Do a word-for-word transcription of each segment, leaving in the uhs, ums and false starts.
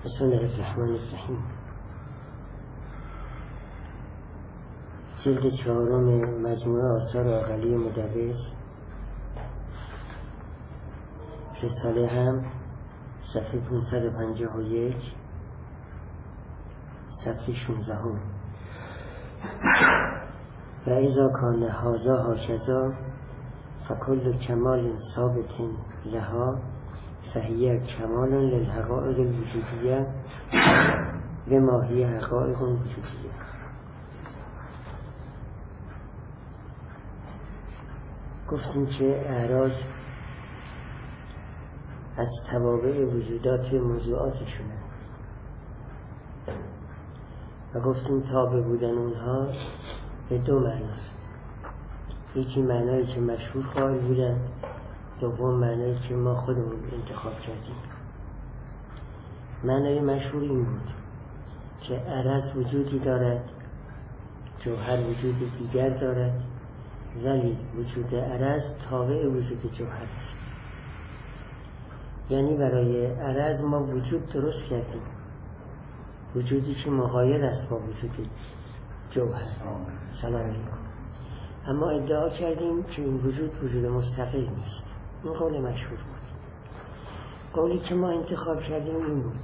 بسم الله الرحمن الرحیم. جلد چهارم مجموعه آثار اقلی مدرس، رساله هم، صفحه پانصد و پنجاه و یک، صفحه شانزده هم. و اذا کان هذا هکذا فکل کمال ثابت لها فهی کمال للحقائق الوجودیه و ما هی حقائق وجودیه. گفتیم که اعراض از توابع وجودات موضوعاتشونه و گفتیم تابع بودن اونها به دو معناست. یکی معنایی که مشهور قائل بودن، دوم معنایی که ما خودمون انتخاب کردیم. معنای مشهور این بود که عرض وجودی دارد، جوهر وجود دیگر دارد، ولی وجود عرض تابع وجود جوهر است. یعنی برای عرض ما وجود درست کردیم، وجودی که مغایر است با وجود جوهر. سلام علیکم. اما ادعا کردیم که این وجود وجود مستقل نیست. این قول مشهور بود. قولی که ما انتخاب کردیم این بود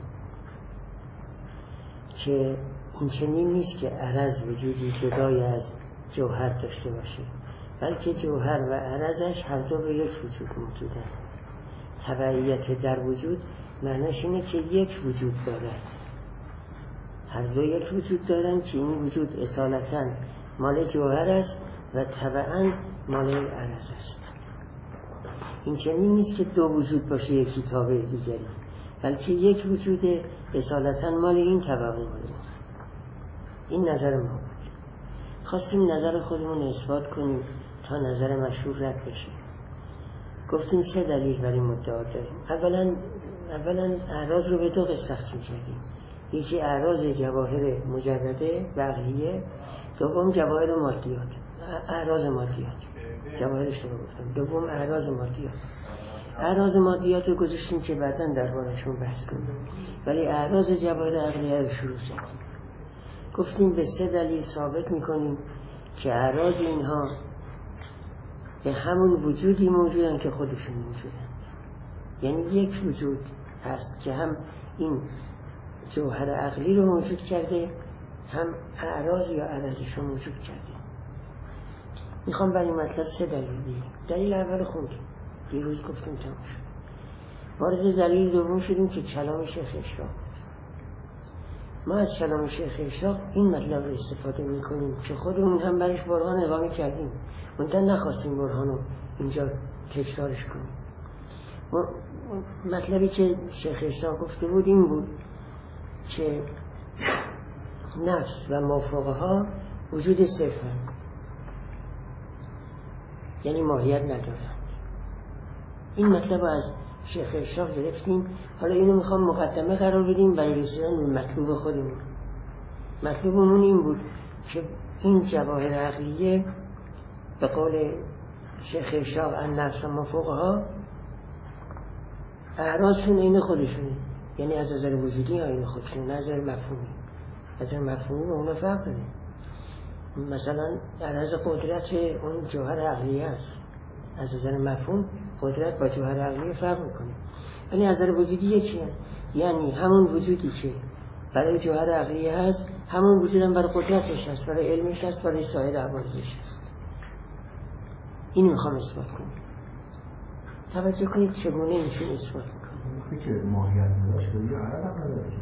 که این چنین نیست که عرض وجودی جدای از جوهر داشته باشه، بلکه جوهر و عرضش هر دو به یک وجود موجودن. تبعیت در وجود معناش اینه که یک وجود دارد، هر دو یک وجود دارن که این وجود اصالتاً مال جوهر است و طبعاً مال عرض است. این چنین نیست که دو وجود باشه یکی تابع دیگری، بلکه یک وجود اصالتاً مال این طبقه مال ما. این نظر ما بود. خواستیم نظر خودمون اثبات کنیم تا نظر مشهور رد بشه. گفتیم سه دلیل برای مدعا داریم. اولا اولا اعراض رو به دو قسم تقسیم کردیم. یکی اعراض جواهر مجرده و عقلیه، دوم جواهر مادیات. اعراض مادیات جواهرش رو گفتم. دوم اعراض مادیات. اعراض مادیات رو گذاشتیم که بعداً دربارشون بحث کنیم، ولی اعراض جواهر عقلیه رو شروع کردیم. گفتیم به سه دلیل ثابت میکنیم که اعراض اینها به همون وجودی موجودن که خودشون موجودن. یعنی یک وجود هست که هم این جوهر عقلی رو موجود کرده، هم اعراض یا عرضش رو موجود کرده. میخوام برای مطلب سه دلیل بگیم. دلیل اول خوندیم، دیروز گفتیم تمام شد. وارد دلیل دوم شدیم که کلام شیخ اشراق بود. ما از کلام شیخ اشراق این مطلب رو استفاده میکنیم که خودمون هم برش برهان اقامه کردیم، منتها نخواستیم برهان رو اینجا تکرارش کنیم. مطلبی که شیخ اشراق گفته بود این بود که نفس و مافوقها وجود صرفند، یعنی ماهیت ندارند. این مطلب رو از شیخ اشراق گرفتیم. حالا اینو میخوام مقدمه قرار بدیم برای رسیدن به مطلوب خودمون. مطلوبمون این بود که این جواهر عقلیه به قول شیخ اشراق ان نفس و مافوقها اعراضشون این خودشونه، یعنی از نظر وجودی ها این خودشون، از نظر مفهومی. از نظر مفهومی به اون فرق داره. مثلا عرض قدرت اون جوهر عقلیه است، از نظر مفهوم قدرت با جوهر عقلیه فرق میکنه، ولی از نظر وجودی یکیه. یعنی همون وجودی که برای جوهر عقلیه هست، همون وجود هم برای قدرتش هست، برای علمش هست، برای سایر عوارضش هست. این میخوام اثبات کنم. توجه کنید چگونه اینشون اثبات میکنم. که ماهیت نداشت دیگه عرض هم نداشت.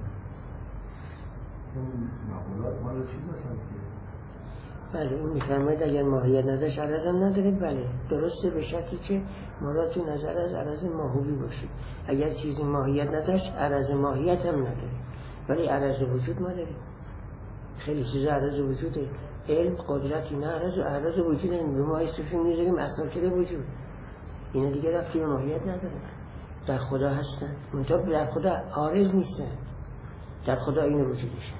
اون مقولات مال چیز هستن که بله اون میفرماید اگر ماهیت نداشت عرض هم نداره. بله درسته، به شرطی که مراد تو نظر از عرض ماهوی باشه. اگر چیزی ماهیت نداشت عرض ماهیت هم نداره، ولی عرض وجود ما داریم. خیلی چیزا عرض وجوده، علم، قدرت، اینا عرض عرض وجود هم به ما اسمشون میذاریم اساکر وجود. اینا دیگه رفتی به ماهیت نداره، در خدا هستن، منتها در خدا عارض نیستن، در خدا این وجودشن.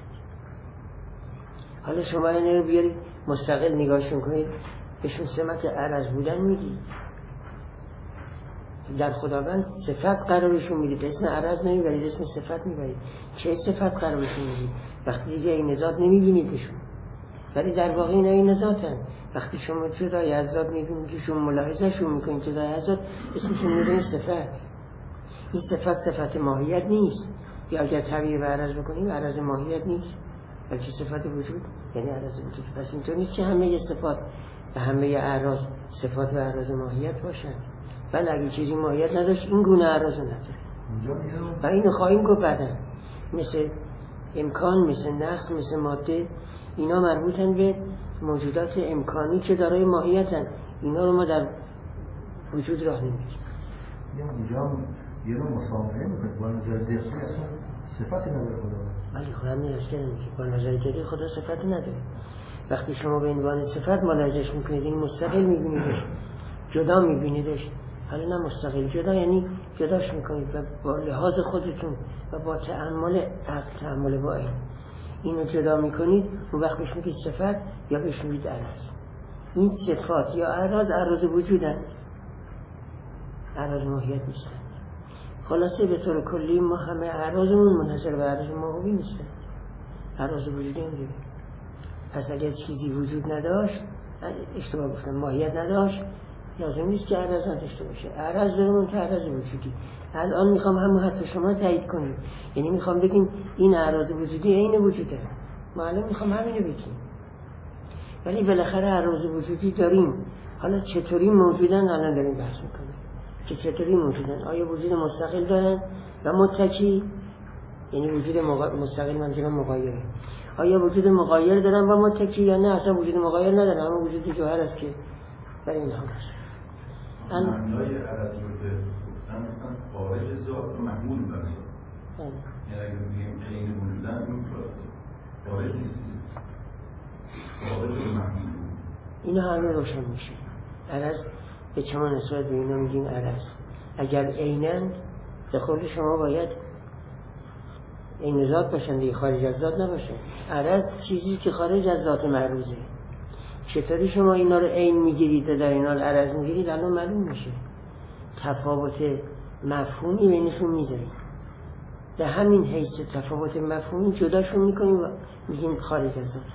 حالا شما اینا رو بیارید مستقل نگاهشون کنید، بهشون سمت عرض بودن میدید. در خداوند صفت قرارشون میدید، اسم عرض نمیبرید، اسم صفت میبرید. چه صفت قرارشون میدید؟ وقتی دیگه این ذات نمیبینیدشون، ولی در واقع اینا این ذاتن. وقتی شما جدای از ذات میبینید که شما ملاحظهشون میکنید جدای از ذات، اسمشون میبینید صفت. این صفت صفت ماهیت نیست، یا اگر تعبیر به عرض بکنیم عرض ماهیت نیست، بلکه صفت وجود، یعنی عرض وجود. پس اینطور نیست که همه صفات و همه اعراض صفات و اعراض ماهیت باشند، ولی اگه چیزی ماهیت نداشت این گونه اعراض نداره. و اینو خواهیم گفت بعدا. مثل امکان، مثل نقص، مثل ماده، اینا مربوطن به موجودات امکانی که دارای ماهیتن. اینا رو ما در وجود راه نمیدیم. اینجا یه نوع مسامحه میکنه با نظر دقیقی اصلا صفتی نداره خدا. ولی خدا نیست که نمیگه با نظر دقیقی خدا صفتی نداره. وقتی شما به عنوان صفت ملاحظهش میکنید، این مستقل میبینیدش، جدا میبینیدش. حالا نه مستقل، جدا یعنی جداش میکنید و با لحاظ خودتون و با تأمل عقل، تأمل با این اینو جدا میکنید، اون وقت بهش میگید صفت یا بهش میگید عرض. این صفات یا اعراض اعراض وجودند، اعراض ماهیت نیستند. خلاصه به طور کلی ما همه اعراضمون منحصر به اعراض ماهوی نیستند، اعراض وجودی هم دیگه. پس اگر چیزی وجود نداشت، اشتباه گفتم، ماهیت نداشت، لازم نیست که اعراض نداشته باشه. اعراض داریم که اعراض وجودی. الان میخوام همون حرف شما تایید کنیم، یعنی میخوام بگیم این اعراض وجودی عین وجوده. ما الان میخوام همینو بگیم، ولی بالاخره اعراض وجودی داریم. حالا چطوری موجودن الان داریم بحث میکنیم که چطوری موجودن. آیا وجود مستقل دارن و متکی، یعنی وجود مغا... مستقل منظورم مغایره، آیا وجود مغایر دارن و متکی، یا نه اصلا وجود مغایر ندارن، اما وجود جوهر است که برای اینها هست. معنای عرض رو که گفتن گفتن خارج ذات و محمول بر ذات، یعنی اگر بگیم عین وجودن این خارج نیست، خارج و محمول اینا همه روشن میشه. عرض به شما نسبت به اینا میگیم عرض. اگر عینند به خود شما باید عین ذات باشن دیگه، خارج از ذات نباشن. عرض چیزی که خارج از ذات معروضه. چطوری شما اینا رو عین میگیرید و در اینا رو عرض میگیرید الان معلوم میشه. تفاوت مفهومی بینشون میذارید، به همین حیث تفاوت مفهومی جداشون میکنیم و میگیم خارج از ذات،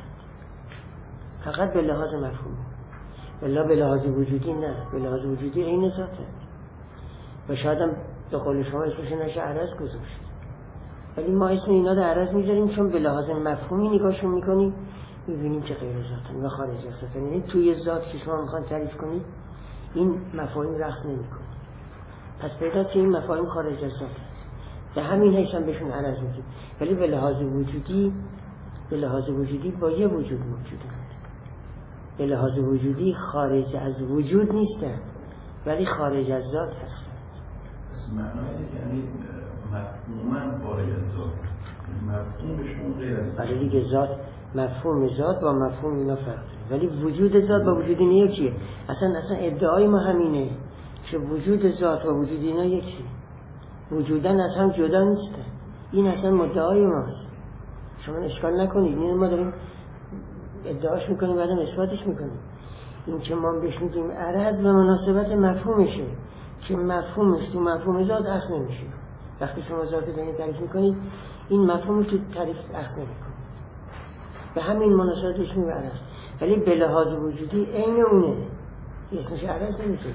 فقط به لحاظ مفهومی، ولی به لحاظ وجودی نه. به لحاظ وجودی عین ذاته و شاید هم به قول شما اسمش نشه عرض گذاشت، ولی ما اسم اینا رو عرض میذاریم چون به لحاظ مفهومی نگاهشون میکنیم، میبینیم که غیر ذاتن و خارج از ذاتن. یعنی توی ذات که شما میخوان تعریف کنید این مفاهیم رقص نمیکنه، پس پیداست که این مفاهیم خارج از ذاتن، به همین حیث هم بهشون عرض میگیم. ولی به لحاظ وجودی، به لحاظ وجودی با یه وجود موجودند. به لحاظ وجودی خارج از وجود نیستند، ولی خارج از ذات هستند. پس معنای یعنی مفهوماً خارج از ذات، مفهومشون غیر از ذات. ولی دیگه ذات، مفهوم ذات با مفهوم اینا فرق داره، ولی وجود ذات با وجود اینا یکیه. اصلا اصلا ادعای ما همینه که وجود ذات و وجود اینا یکیه، وجودن از هم جدا نیستن. این اصلا مدعای ماست، شما اشکال نکنید. این ما داریم ادعاش میکنیم بعدم اثباتش میکنیم. این که ما بهش میگیم عرض به مناسبت مفهومشه که مفهومش تو مفهوم ذات اصل نمیشه. وقتی شما ذات رو تعریف میکنید این مفهوم تو تعریف اصل نمیکنه، به همین مناسبتش میگه عرض. ولی به لحاظ وجودی عین اونه، اسمش عرض نمیشه.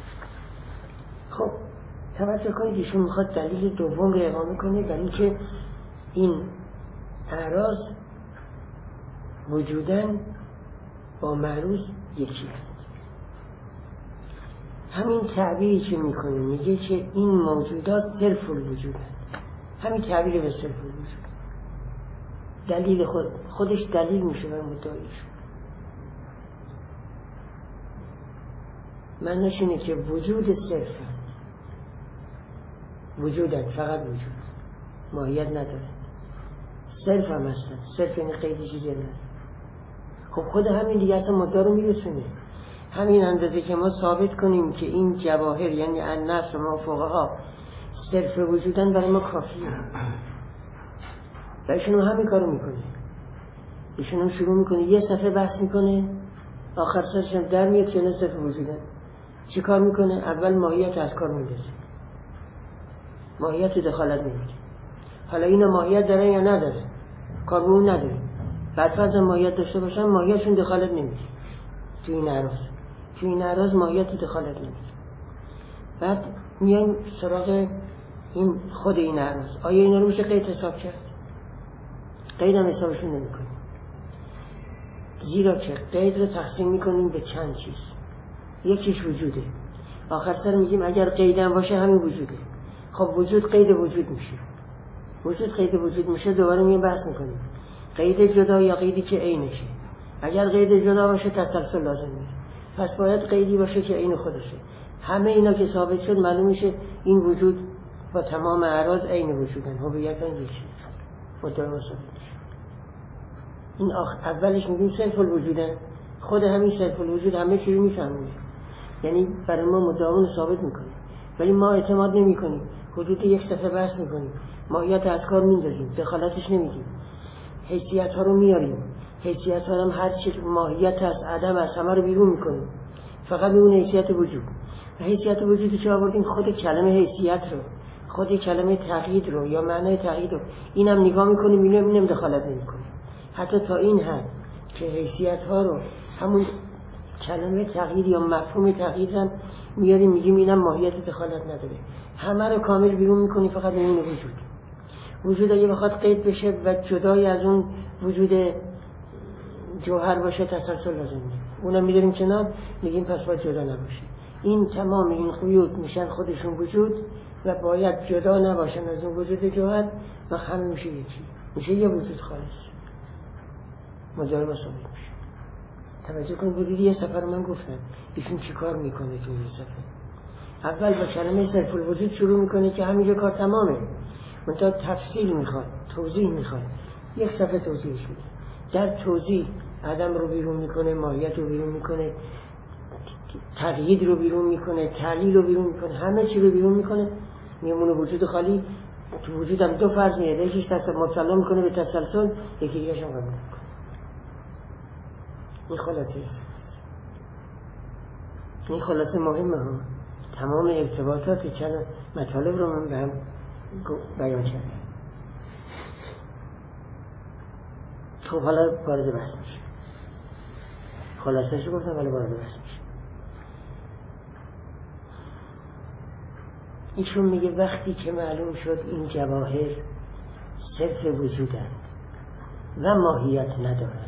خب توجه کنید ایشون میخواد دلیل دوم رو اقامه کنه برای اینکه این اعراض وجودن با معروض یکی هست. همین تعبیری که میکنه میگه که این موجودات صرف الوجودن، همین تعبیر به صرف الوجود دلیل خود خودش دلیل میشه بر مدعایش. معنیش اینه که وجود صرف هست، وجودن، فقط وجود، ماهیت نداره، صرف هم هستن. صرف یعنی قیدی چیزی نداره. خب خود همین دیگه اصلا مدعا رو میرسونه. همین اندازه که ما ثابت کنیم که این جواهر یعنی النفس و ما فوقها صرف وجودن برای ما کافیه. و ایشون همین کارو میکنه. ایشون شروع میکنه یه صفحه بحث میکنه، آخر سرش هم در میاد که نه صرف وجودن. چی کار میکنه؟ اول ماهیت از کار میندازه، ماهیت دخالت نمیده. حالا اینا ماهیت داره یا نداره؟ کار به اون نداره. بعد فرض ماهیت داشته باشن ماهیتشون دخالت نمیده تو این اعراض، تو این اعراض ماهیت دخالت نمیده. بعد میایم سراغ این خود این اعراض. آیا اینا رو میشه قید حساب کرد؟ قید هم حسابشون نمیکنیم، زیرا که قید رو تقسیم میکنیم به چند چیز. یکیش وجوده، آخر سر میگیم اگر قیدم باشه همین وجوده. خب وجود قید وجود میشه، وجود قید وجود میشه. دوباره میایم بحث میکنیم قید جدا یا قیدی که عینشه. اگر قید جدا باشه تسلسل لازمه، پس باید قیدی باشه که عین خودشه. همه اینا که ثابت شد معلوم میشه این وجود با تمام اعراض عین وجودن، هویتن یکی، مدعا ثابت میشه. این آخ... اولش میگیم صرف الوجودن، خود همین صرف الوجود همه چی رو میفهمونه، یعنی برای ما مدعا ثابت میکنه. ولی ما اعتماد نمیکنیم، حدود یک صفحه بحث میکنیم، ماهیت از کار میندازیم، دخالتش نمیدیم، حیثیت ها رو میاریم، حیثیت ها هم هر چی ماهیت از عدم از همه رو بیرون میکنیم، فقط میمونه حیثیت وجود. و حیثیت وجودی که آوردیم خود کلمه حیثیت رو، خود کلمه تقیید رو یا معنای تقیید رو اینم نگاه میکنیم، اینم اینم دخالت نمیکنیم. حتی تا این حد که حیثیت ها رو همون کلمه تقیید یا مفهوم تقیید هم میاریم میگیم اینم ماهیت دخالت نداره، همه رو کامل بیرون میکنیم، فقط میمونه وجود. وجود اگه بخواد قید بشه و جدای از اون وجود جوهر باشه تسلسل لازمه، اونم میداریم کنار، میگیم پس باید جدا نباشه. این تمام این قیود میشن خودشون وجود و باید جدا نباشن از اون وجود جوهر و همه میشه یکی، میشه یه وجود خالص، مدار مساوی میشه. توجه کن بودید یه سفر من گفتم ایشون چی کار میکنه تو یه سفر. اول با کلمه صرف الوجود شروع میکنه که همینجا کار تمامه، منتها تفصیل میخواد، توضیح میخواد، یک صفحه توضیحش میده. در توضیح عدم رو بیرون میکنه، ماهیت رو بیرون میکنه، تقیید رو بیرون میکنه، تعلیل رو بیرون میکنه، همه چی رو بیرون میکنه، میمونه وجود خالی. تو وجود هم دو فرض میاد، یکیش تسلسل مبتلا میکنه به تسلسل، یکی دیگه‌ش هم قبول میکنه. این خلاصه است. این خلاصه مهمه ها. تمام ارتباطات چند مطالب رو من به هم بیان کردم. خب حالا وارد بحث میشه. خلاصه‌اش رو گفتم، حالا وارد بحث میشه. ایشون میگه وقتی که معلوم شد این جواهر صرف وجودند و ماهیت ندارند،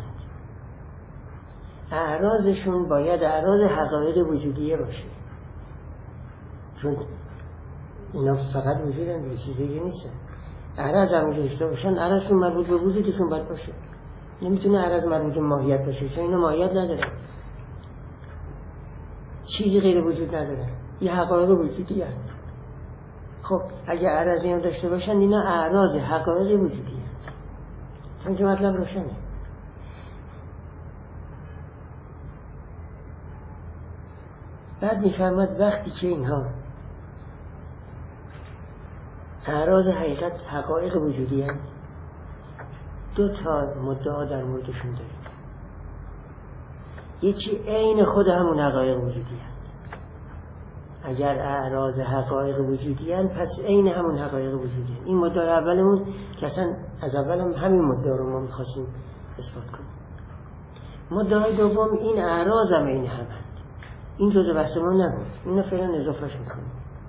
اعراضشون باید اعراض حقایق وجودیه باشه، چون اینا فقط وجودن دیگه، چیز دیگه نیستن. اعراض هم داشته باشن، اعراضشون مربوط به وجودشون باید باشه. نمیتونه اعراض مربوط به ماهیت باشه، چون اینا ماهیت نداره، چیزی غیر وجود نداره، یه حقایق وجودی هست. خب اگه اعراضی هم داشته باشن اینا اعراض حقایق وجودی هست، چون که مطلب روشنه. بعد میفرماد وقتی که اینها اعراض حقیقت حقایق وجودی هست، دو تا مدعا در موردشون داریم. یکی عین خود همون حقایق وجودی هست. اگر اعراض حقایق وجودی هست پس عین همون حقایق وجودی هست. این مدعای اولمون که اصلا از اول هم همین مدعا رو ما میخواستیم اثبات کنیم. مدعای دوم این اعراض هم عین هم هست. این جزء بحث ما نبود، اینو فعلا اضافهش میکنیم.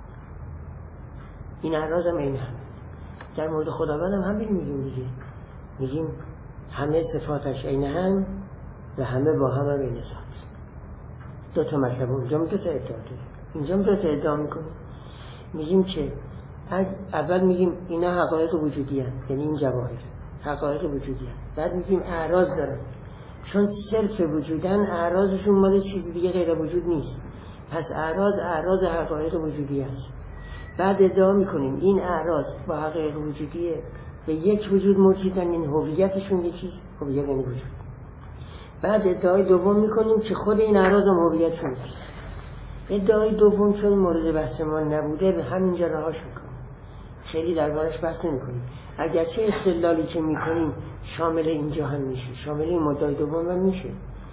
این اعراض هم عین هم. در مورد خداوند هم همین میگیم دیگه، میگیم همه صفاتش عین هم و همه با هم هم عین ذات. دو تا مطلب اونجا دو تا ادعا داریم، اینجا دو تا ادعا میکنیم. میگیم که اول میگیم اینا حقایق وجودی هست، یعنی این جواهر حقایق وجودی هست. بعد میگیم اعراض دارن، چون صرف وجودن اعراضشون مال چیز دیگه غیر وجود نیست، پس اعراض اعراض حقایق وجودی هست. بعد ادعا میکنیم این اعراض با حقایق وجودیه به یک وجود موجودن، این هویتشون یه چیز، هویت یعنی وجود. بعد ادعای دوم میکنیم که خود این اعراض هم هویتشون نیست. ادعای دوم چون مورد بحث ما نبوده به همینجا رهاش میکنیم، خیلی دربارش بحث نمیکنیم. اگرچه استدلالی که میکنیم شامل اینجا هم میشه، شامل این مدعای دوم هم میشه،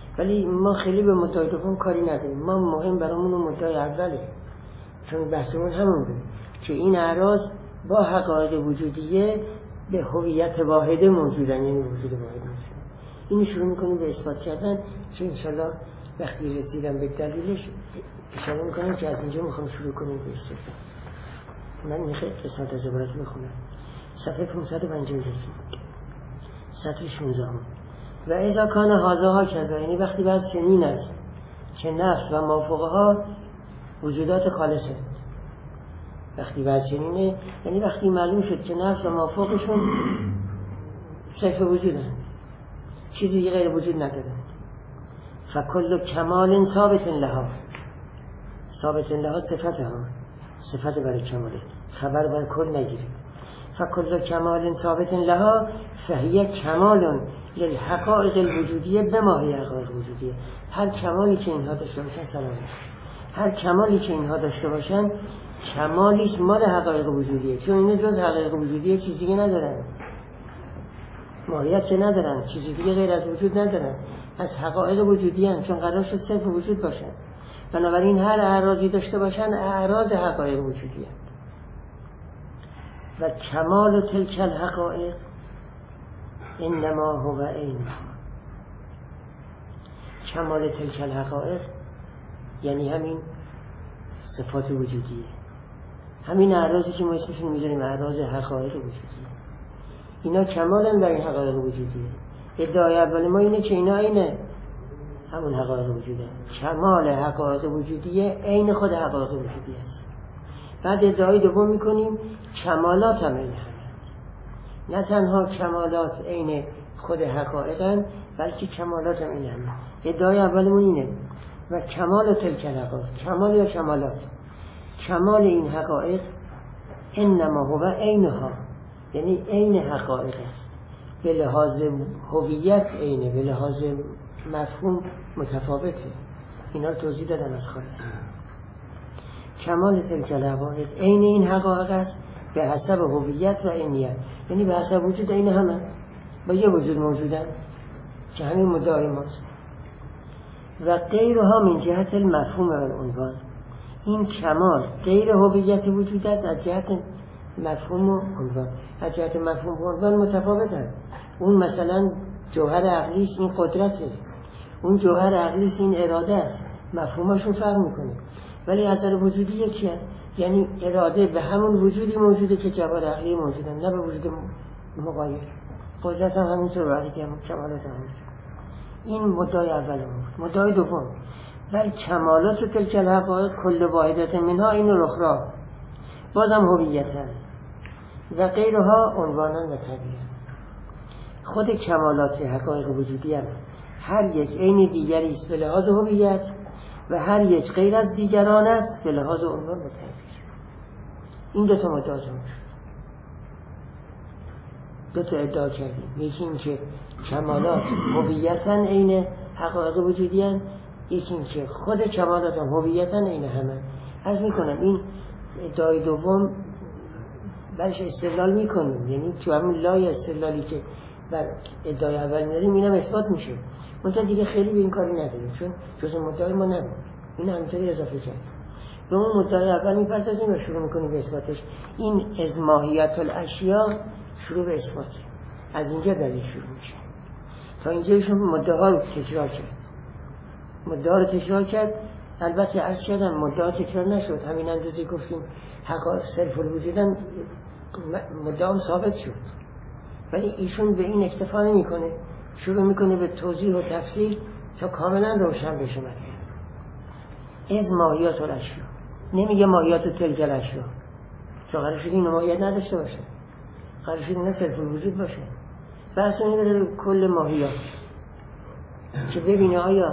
ولی ما خیلی به مدعای دوم کاری نداریم. ما مهم برامون مدعای اوله، چون بحثمون همون بود که این اعراض با حقایق وجودیه به هویت واحده موجودن، یعنی وجود واحد موجودن. این شروع میکنیم به اثبات کردن که انشالله وقتی رسیدم به دلیلش اشاره میکنم که از اینجا میخوام شروع کنیم به اثبات. من میخوام قسمت از عبارت میخونم. صفحه پانصد و پنجاه و یک سطر شانزده. و اذا کان هذا کذا، یعنی وقتی بعد چنین است که نفس و مافوقها وجودات خالصه. وقتی بعد چنینه یعنی وقتی معلوم شد که نفس و مافوقشون صرف وجودن، چیزی غیر وجود ندارن. فکل کمال ثابت لها، ثابت لها صفت ها، صفت برای کماله، خبر برای کل نگیرید. فکل کمال ثابت لها فهی کمال للحقائق الوجودیه به ماهی حقائق وجودیه. هر کمالی که اینها داشته باشن سلامه، هر کمالی که اینها داشته باشن کمالیش مال حقایق وجودیه، چون اینه جز حقایق وجودیه چیزی دیگه ندارن، ماهیت که ندارن، چیزی دیگه غیر از وجود ندارن، از حقایق وجودیه، چون قرار شد صرف وجود باشن. بنابراین هر اعراضی داشته باشن اعراض حقایق وجودیه. و کمال تلک الحقائق انما هو عین. کمال تلک الحقائق یعنی همین صفات وجودیه، همین اعراضی که ما اسمشون میذاریم اعراض حقایق وجودیه. اینا کمالن در این حقایق وجودیه. ادعای اول ما اینه که اینا اینه همون حقایق وجودیه. کمال حقایق وجودیه عین خود حقایق وجودیه است. بعد ادعای دوم میکنیم کمالات هم این همه، نه تنها کمالات عین خود حقایقن بلکه کمالات هم این همه. ادعای اولمون اینه و کمال تلک الحقائق، کمال یا کمالات، کمال این حقایق انما هو عینها، یعنی عین حقایق است. به لحاظ هویت عینه، به لحاظ مفهوم متفاوته. اینا رو توضیح دادن از خارج. کمال تلک الحقائق عین این حقایق است به حسب هویت و عینیت، یعنی به حسب وجود این همه با یه وجود موجودن که همین مدعای ماست. و غیرها من جهت المفهوم و العنوان، این کمال غیر هویت وجود است از جهت مفهوم و عنوان. از جهت مفهوم و عنوان متفاوتن. اون مثلا جوهر عقلی است، این قدرته. اون جوهر عقلی است، این اراده است. مفهومشون فرق میکنه، ولی اثر وجودی یکیه، یعنی اراده به همون وجودی موجوده که جوهر عقلی موجودن، نه به وجود مغایر. قدرت هم همینطور، ولی که کمالات هم همینطور. این مدعای اول بود. مدعای دوم بل کمالات تلک الحقائق کل واحدت منها این الاخرى، بازم هویتن و غیرها عنوانا و طبیعه. خود کمالات حقایق وجودی هم هر یک عین دیگری است به لحاظ هویت و هر یک غیر از دیگران است به لحاظ عنوان و تعبیر. این دو تا مدعا شد، دو تا ادعا کردیم. یکی این که کمالات هویتن عین حقایق وجودی هستند، یکی این که خود کمالات هم هویتن عین همه. عرض میکنم این ادعای دوم برش استدلال میکنیم، یعنی تو همون لای استدلالی که بر ادعای اول میاریم اینم اثبات میشه. منتها دیگه خیلی به این کاری نداریم، چون جز مدعای ما نبود. این همینطوری اضافه کرد. به اون مدعای اول میپردازیم و شروع میکنیم به اثباتش. این از ماهیت الاشیاء شروع به اثبات، از اینجا دلیل شروع میشه. تا اینجا ایشون مدعا رو تکرار کرد، مدعا رو تکرار کرد. البته عرض کردم مدعا تکرار نشد، همین اندازه گفتیم حقایق صرف الوجودن، مدعا ثابت شد. ولی ایشون به این اکتفا نمیکنه، شروع میکنه به توضیح و تفسیر تا کاملا روشن بشه مطلب. از ماهیات الاشیاء، نمیگه ماهیات تلک الاشیاء، چون قرار شد این ماهیت نداشته باشه، قرار شد نه صرف الوجود باشه. بحث اینه داره کل ماهیات که ببینه آیا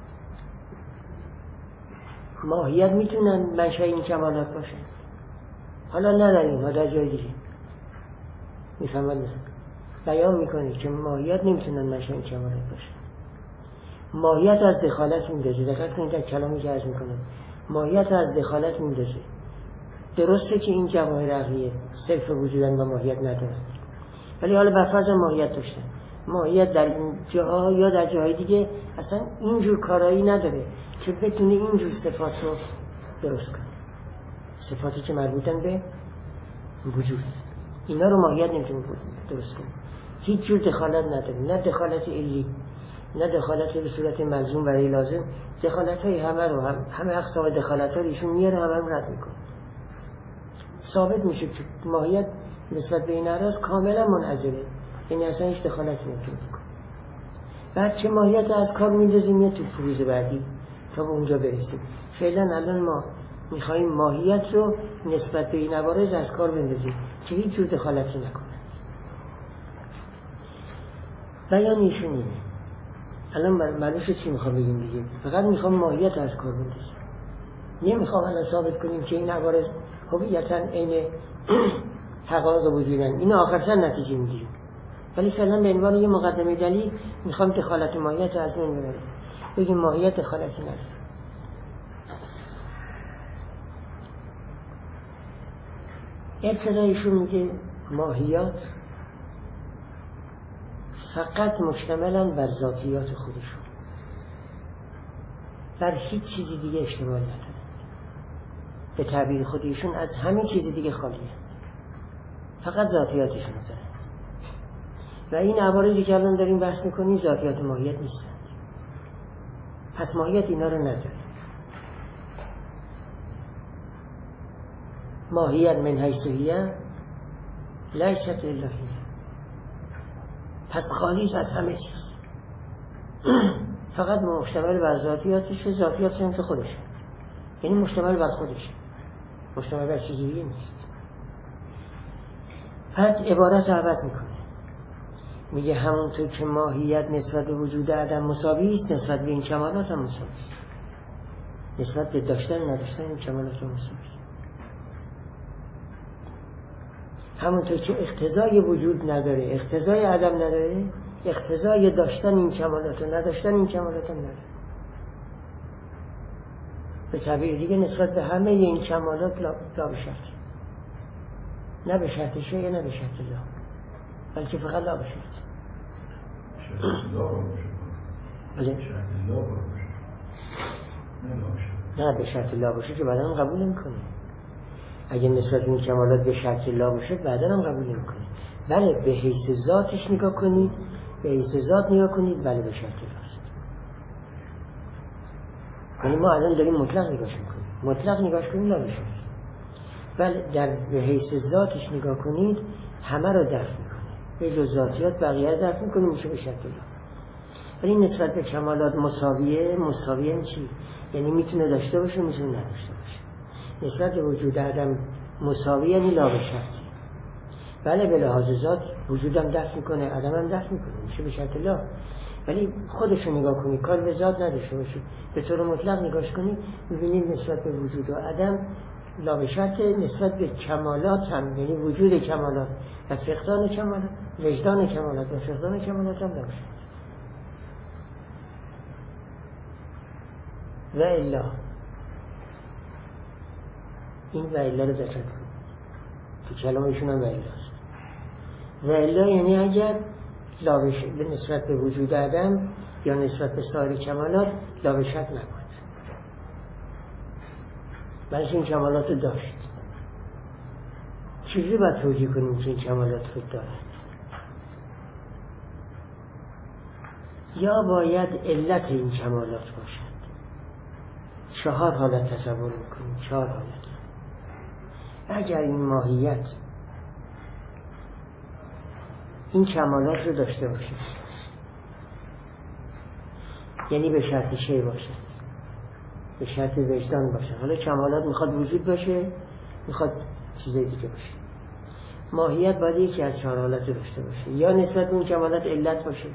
ماهیت میتونن منشأ این کمالات باشه. حالا نداریم، ها در جای دیگه میفهمد نه بیان میکنه که ماهیت نمیتونن منشأ این کمالات باشه. ماهیت از دخالت میندازه. دقت کنید در کلامی که عرض میکنه ماهیت از دخالت میندازه. درسته که این جواهر عقلیه صرف وجودن و ماهیت ندارن، ولی حالا بفرض ماهیت داشتن، ماهیت در این جاها یا در جاهای دیگه اصلا اینجور کارایی نداره که بتونه اینجور صفات رو درست کنه، صفاتی که مربوطن به وجود، اینا رو ماهیت نمیتونه درست کنه. هیچ جور دخالت نداره، نه دخالت علی، نه دخالت به صورت ملزوم برای لازم. دخالت های همه رو هم همه اقسام دخالت ها ایشون میاره، همه رو رد میکنه. ثابت میشه که ماهیت نسبت به این اعراض کاملا منحصره، یعنی اصلا هیچ دخالتی نمیتونه بکنه. بعد که ماهیت از کار میندازیم یه تو فروز بعدی تا به اونجا برسیم. فعلا الان ما میخواییم ماهیت رو نسبت به این عوارض از کار بندازیم که هیچ جور دخالتی نکنه. بیان ایشون اینه. الان معلوم شد چی میخوام بگیم دیگه. فقط میخوام ماهیت از کار بندازیم، نمیخوام الان ثابت کنیم که این عوارض هویتاً عین حقایق وجودن. این آخر سر نتیجه میگیریم، ولی فعلا به عنوان یه مقدمه دلیل میخوام دخالت ماهیت از بین ببریم، بگیم ماهیت دخالتی نداره. ابتدایشون میگه ماهیات فقط مشتملن بر ذاتیات خودشون، بر هیچ چیزی دیگه اشتمال ندارن. به تعبیر خودشون از همه چیز دیگه خالیه، فقط ذاتیاتشون دارن. و این عوارضی که الان داریم بحث میکنیم ذاتیات ماهیت نیستند، پس ماهیت اینا رو نداره. ماهیت من حیث هیه لیست الا هیه، پس خالیش از همه چیز، فقط مشتمل بر ذاتیاتش و ذاتیاتش هم که خودشه، یعنی مشتمل بر خودشه، مشتمل بر چیزی دیگه نیست. بعد عبارت رو عوض میکنه، میگه همونطور که ماهیت نسبت به وجود عدم مساوی است، نسبت به این کمالات هم مساوی است، نسبت به داشتن و نداشتن این کمالات هم مساوی است. همونطور که اقتضای وجود نداره، اقتضای عدم نداره، اقتضای داشتن این کمالات و نداشتن این کمالات هم نداره. به تعبیر دیگه نسبت به همه این کمالات لا به شرط، نه به شرط شیء نه به شرط لا، بلکه فقط لا به شرط. بله؟ نه به شرط لا باشه که بعدا هم قبول نمی‌کنه. اگه نسبت به این کمالات به شرط لا باشه بعدا هم قبول نمی‌کنه. بله به حیث ذاتش نگاه کنید، به حیث ذات نگاه کنید، بله به شرط لاست. یعنی ما الان داریم مطلق نگاهش می‌کنیم، مطلق نگاهش کنید لا به شرط. بله در به حیث ذاتش نگاه کنید همه رو دفع می‌کنه، به جز ذاتیات بقیه رو دفع می‌کنه، میشه به شرط لا. ولی نسبت به کمالات مساویه. مساویه چی؟ یعنی میتونه داشته باشه میتونه نداشته باشه. نسبت به وجود عدم مساویه یعنی لا به شرطی. بله به لحاظ ذات وجودم دفع میکنه، عدمم دفع میکنه، میشه به شرط لا. ولی خودشو نگاه کنید، کار به ذات نداشته باشید، به طور مطلق نگاش کنید، میبینید نسبت به وجود و عدم لا به شرط. نسبت به کمالات هم، یعنی وجود کمالات و فقدان کمالات، وجدان کمالات و فقدان کمالات هم لا به شرط. و الا، این و الا رو دقت کنید، تو کلامشون هم و الاست. و الا یعنی اگر لا به شرط به نسبت به وجود عدم یا نسبت به سایر کمالات لا به شرط نبود، بلکه این کمالات رو داشت. چیزی باید توجیه کنیم که این کمالات رو دارد؟ یا باید علت این کمالات باشد. چهار حالت تصور میکنیم، چهار حالت. اگر این ماهیت این کمالات رو داشته باشه، یعنی به شرط شی باشه، به شرط وجدان باشه. حالا کمالات میخواد وجود باشه، میخواد چیزای دیگه باشه. ماهیت باید یکی از چهار حالت رو داشته باشه، یا نسبت به اون کمالات علت باشه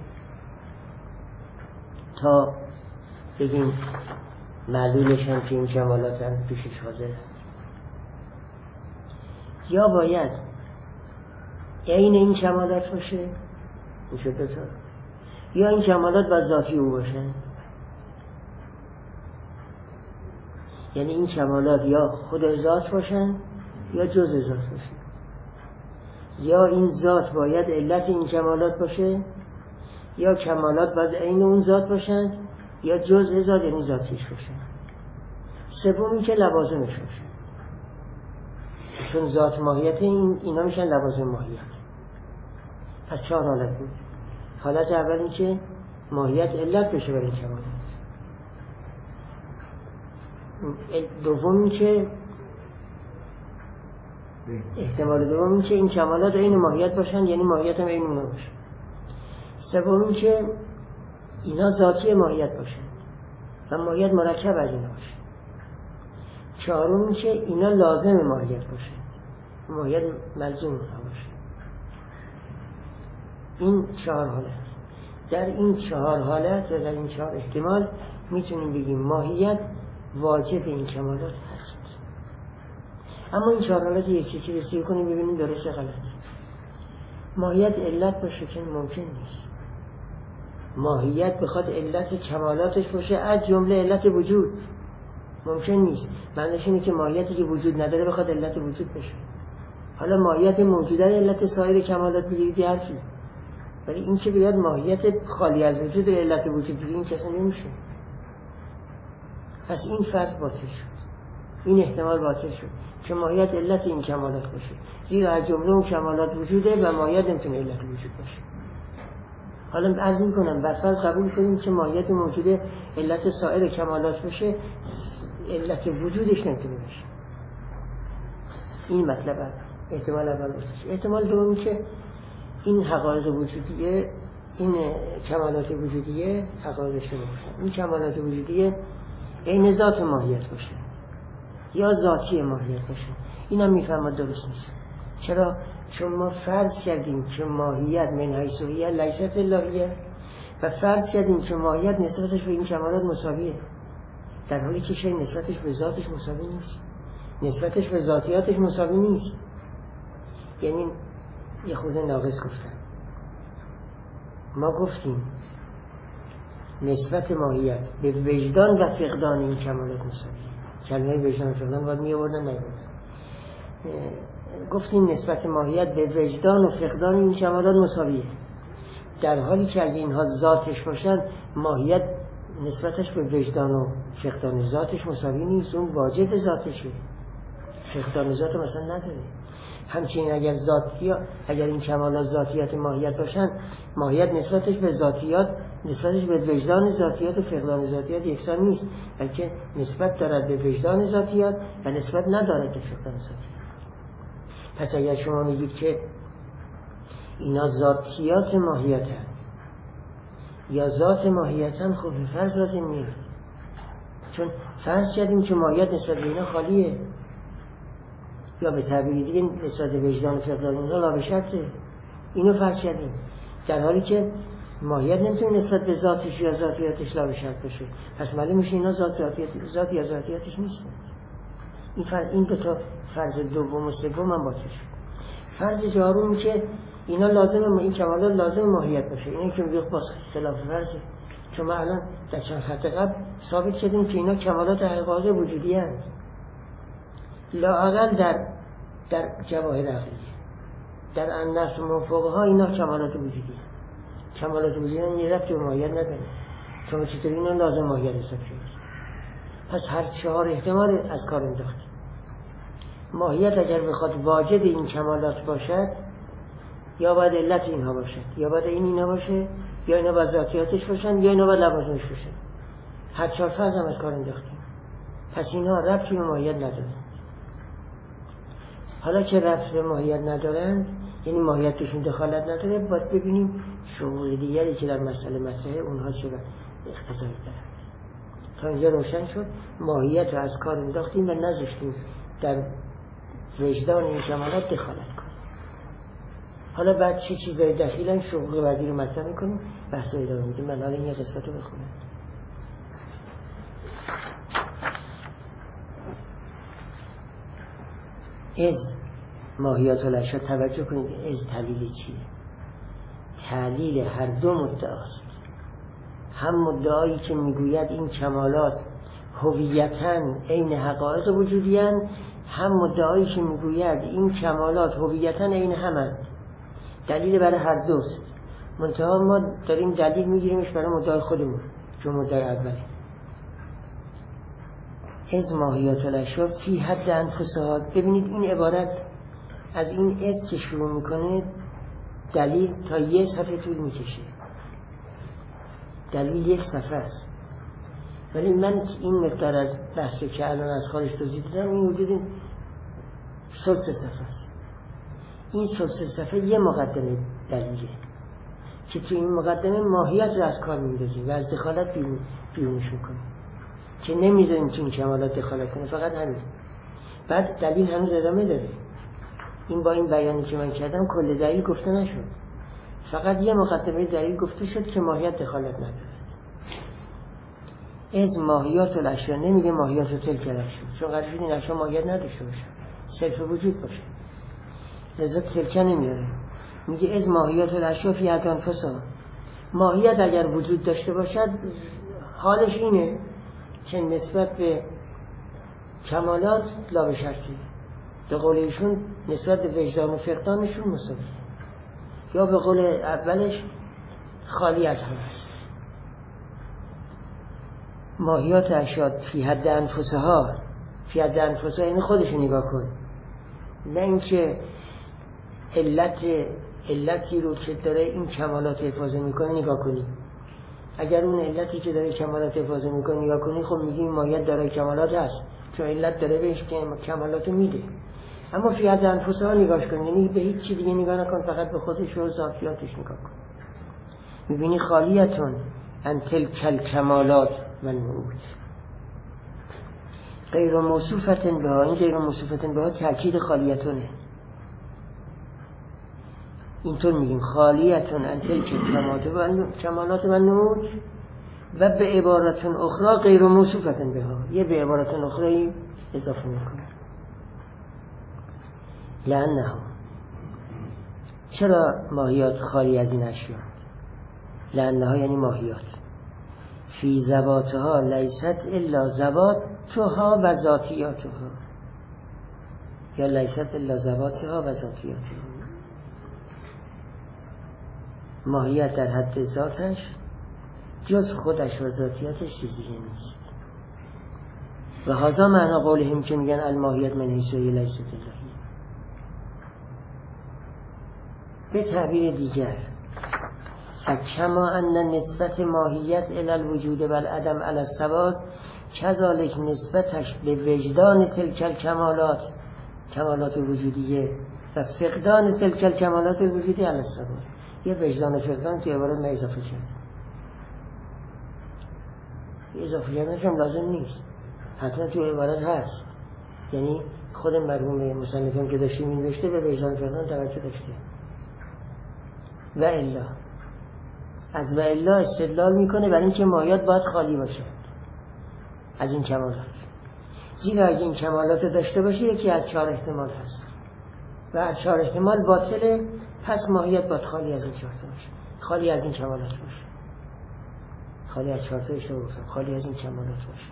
تا بگیم معلولش هم که این کمالات هم پیشش حاضر، یا باید عین این کمالات باشه، میشه دوتا، یا این کمالات با ذاتی او باشن، یعنی این کمالات یا خود ذات باشن یا جزء ذات باشن. یا این ذات باید علت این کمالات باشه، یا کمالات باید عین اون ذات باشن یا جزء ذات یعنی ذاتیش باشن. سومی که لوازمش باشن، چون ذات ماهیت این اینا میشن لوازم ماهیت. پس چهار حالت بود. حالت اول این که ماهیت علت بشه برای کمالات. دوم این که احتمال دوم این که این کمالات عین ماهیت باشن یعنی ماهیت هم عین اونا باشه. سوم این که اینا ذاتی ماهیت باشن و ماهیت مرکب از اینا باشه. چهارم این که اینا لازم ماهیت باشه، ماهیت ملزوم باشه. این چهار حالت. در این چهار حالت و در این چهار احتمال میتونیم بگیم ماهیت واجب این کمالات هست. اما این چهار حالت یکی یکی رسیدگی کنیم ببینیم درست یا غلط. ماهیت علت باشه که ممکن نیست. ماهیت بخواد علت کمالاتش باشه از جمله علت وجود ممکن نیست. معنیش اینه که ماهیتی که وجود نداره بخواد علت وجود بشه. حالا ماهیت موجوده علت سایر کمالات بگیرید حرفی، ولی این که بیاد ماهیت خالی از وجود علت وجود بگیرید این کسی نمیشه. پس این فرض باطل شد، این احتمال باطل شد، چون ماهیت علت این کمالات باشه، زیرا از جمله اون کمالات وجوده و ماهیت نمیتونه علت وجود باشه. حالا عرض میکنم بر فرض قبول کنیم که ماهیت موجوده علت سایر کمالات باشه، علت وجودش نمیتونه باشه. این مطلب احتمال اول باشه. احتمال دوم که این حقایق وجودیه، این کمالات وجودیه حقایقش نمیشه. این کمالات وجودیه عین ذات ماهیت باشه یا ذاتی ماهیت باشه. این هم میفهمد درست نیست. چرا؟ چون ما فرض کردیم که ماهیت من حیث هی لیست الهیه و فرض کردیم که ماهیت نسبتش به این کمالات مساویه، در حالی که شیء نسبتش به ذاتش مساوی نیست، نسبتش به ذاتیاتش مساوی نیست. یعنی یه خورده ناقص گفتن. ما گفتیم نسبت ماهیت به وجدان و فقدان این کمالات مساویه. کلمه وجدان و فقدان باید می آوردن نیاوردن. گفتیم نسبت ماهیت به وجدان و فقدان این کمالات مساویه، در حالی که اگه اینها ذاتش باشن ماهیت نسبتش به وجدان و فقدان ذاتش مساوی نیست، اون واجد ذاتشه، فقدان ذات مثلا نداره. همچنین اگر ذاتیات، اگر این کمالات ذاتیات ماهیت باشن، ماهیت نسبتش به ذاتیات، نسبتش به وجدان ذاتیات و فقدان ذاتیات یکسان نیست، بلکه نسبت دارد به وجدان ذاتیات و نسبت ندارد به فقدان ذاتیات. پس اگر شما میگید که اینا ذاتیات ماهیت هست یا ذات ماهیت هم، خب فرض لازم میاد، چون فرض کردیم که ماهیت نسبت به اینا خالیه، یا به تعبیر دیگه نسبت به وجدان و فقدان اینا لا به شرطه. اینو فرض کردیم، در حالی که ماهیت نمیتونه نسبت به ذاتش یا ذاتیاتش لا به شرط باشه. پس معلوم میشه اینا ذات ذاتیات ذات یا ذاتیاتش نیستن. این فرض، این دو تا فرض دوم و سوم هم باطل شد. فرض چهارم که اینا لازم، این کمالات لازم ماهیت باشه، اینا که میگه باز خلاف فرضه، چون ما الان در چند خط قبل ثابت کردیم که اینا کمالات حقایق وجودی هست، لااقل در در جواهر عقلیه، در النفس موفقها اینا کمالات وجودی هست. کمالات وجودی هست یه رفت به ماهیت نداره، چون چطور اینا لازم ماهیت حساب شد. پس هر چهار احتمال از کار انداختیم. ماهیت اگر بخواد واجد این کمالات باشد، یا باید علت اینها باشد، یا باید این اینها باشه، یا اینا باید ذاتیاتش باشن، یا اینا باید لوازمش باشن. هر چهار فرض هم از کار انداختیم. پس اینا ربطی به ماهیت ندارن. حالا که ربط به ماهیت ندارن، یعنی ماهیت توشون دخالت نداره، باید ببینیم شغل دیگری که در مسئله مطرحه اونها چه اختصاصی دارن. تا اینجا روشن شد ماهیت رو از کار انداختیم و نذاشتیم در وجدان این کمالات دخالت کنیم. حالا بعد چه چی چیزای دخیلن شغل بعدی رو مطرح میکنیم، بحث رو ادامه میدیم. من حالا این قسمت رو بخونم. از ماهیت الاشیا توجه کنید، از تعلیل چیه؟ تعلیل هر دو مدعاست. هم مدعایی که میگوید این کمالات هویتاً عین حقایق وجودی‌اند، هم مدعایی که میگوید این کمالات هویتاً عین همند. دلیل برای هر دوست. منتها ما داریم دلیل میگیریمش برای مدعای خودمون که مدعای اوله. از ماهیات الاشیاء فی حد انفسها. ببینید این عبارت از این از که شروع میکنه دلیل تا یه صفحه طول میکشه. دلیل یک صفحه است، ولی من این مقدار از بحثی که الان از خارج توضیح دادم این وجود ثلث صفحه است. این ثلث صفحه یه مقدمه دلیله که تو این مقدمه ماهیت رو از کار میندازیم و از دخالت بیرونش میکنیم که نمیذاریم تو این کمالات دخالت کنه، فقط همین. بعد دلیل هنوز ادامه داره. این با این بیانی که من کردم کل دلیل گفته نشد، فقط یه مقدمه دلیل گفته شد که ماهیت دخالت نداره. از ماهیات الاشیاء نمیگه ماهیات تلک الاشیاء، چون قراره این اشیاء ماهیت نداشته باشه، صرف وجود باشه، لذا تلک نمیاره. میگه از ماهیات الاشیاء فی حد انفسها. ماهیت اگر وجود داشته باشد حالش اینه که نسبت به کمالات لا به شرطی، به قول ایشون نسبت به وجدان و فقدانشون مساوی، یا به قول اولش خالی از هم است. ماهیات اشیاء فی حد انفسها، فی حد انفسها یعنی خودش نگاه کن، نه اینکه علت علتی رو که داره این کمالات حفاظه میکنه نگاه کنی. اگر اون علتی که داره کمالات حفاظه میکنه نگاه کنی، خب میگیم ماهیت داره کمالات هست، چون علت داره بهش که کمالاتو میده. اما فی حد انفسها نگاهش کن، یعنی به هیچ چی دیگه نگاه نکن، فقط به خودش و ذاتیاتش نگاه کن. میبینی خالیتون ان تلک الکمالات و نعوت غیر موصوفتن بها. این غیر موصوفتن بها تأکید خالیتونه. اینطور میگیم خالیتون ان تلک الکمالات و نعوت و به عبارت اخرى غیر موصوفتن بها. یه به عبارت اخرى اضافه میکنه. لانه چرا ماهیات خالی از این اشیاء؟ لانه یعنی ماهیات فی ذواتها لیست الا ذواتها و ذاتیاتها، یا لیست الا ذواتها و ذاتیاتها. ماهیت در حد ذاتش جز خودش و ذاتیاتش چیزی نیست. و هذا معنی قولهم که میگن الماهیت من حیث هی لیست الهی. به تعبیر دیگر کما ان نسبت ماهیت الی الوجود و العدم علی السواس کذالک نسبتش به وجدان تلک الکمالات، کمالات وجودیه، و فقدان تلک الکمالات وجودی علی السواس. یه وجدان و فقدان که عبارت من اضافه کرد، اضافه کردنش هم لازم نیست، حتما تو عبارت هست. یعنی خود مرحوم مصنفم که داشته می نوشته به وجدان و فقدان توجه داشته. و الا از و الا استدلال میکنه برای اینکه ماهیت باید خالی باشه از این کمالات، زیرا اگه این کمالات داشته باشه یکی از چهار احتمال هست و از چهار احتمال باطله، پس ماهیت باید خالی از این چهار باشه، خالی از این کمالات باشه، خالی از چهار تا اشتباه گفتم، خالی از این کمالات باشه.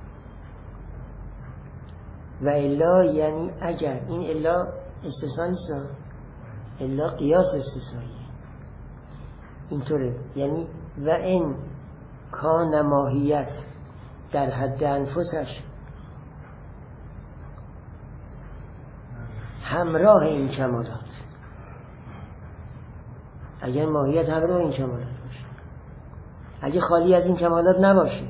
و الا یعنی اگر، این الا استثناء نیست، الا قیاس استثنایی اینطوره، یعنی و این کان ماهیت در حد انفسش همراه این کمالات، اگر ماهیت همراه این کمالات باشه، اگه خالی از این کمالات نباشه،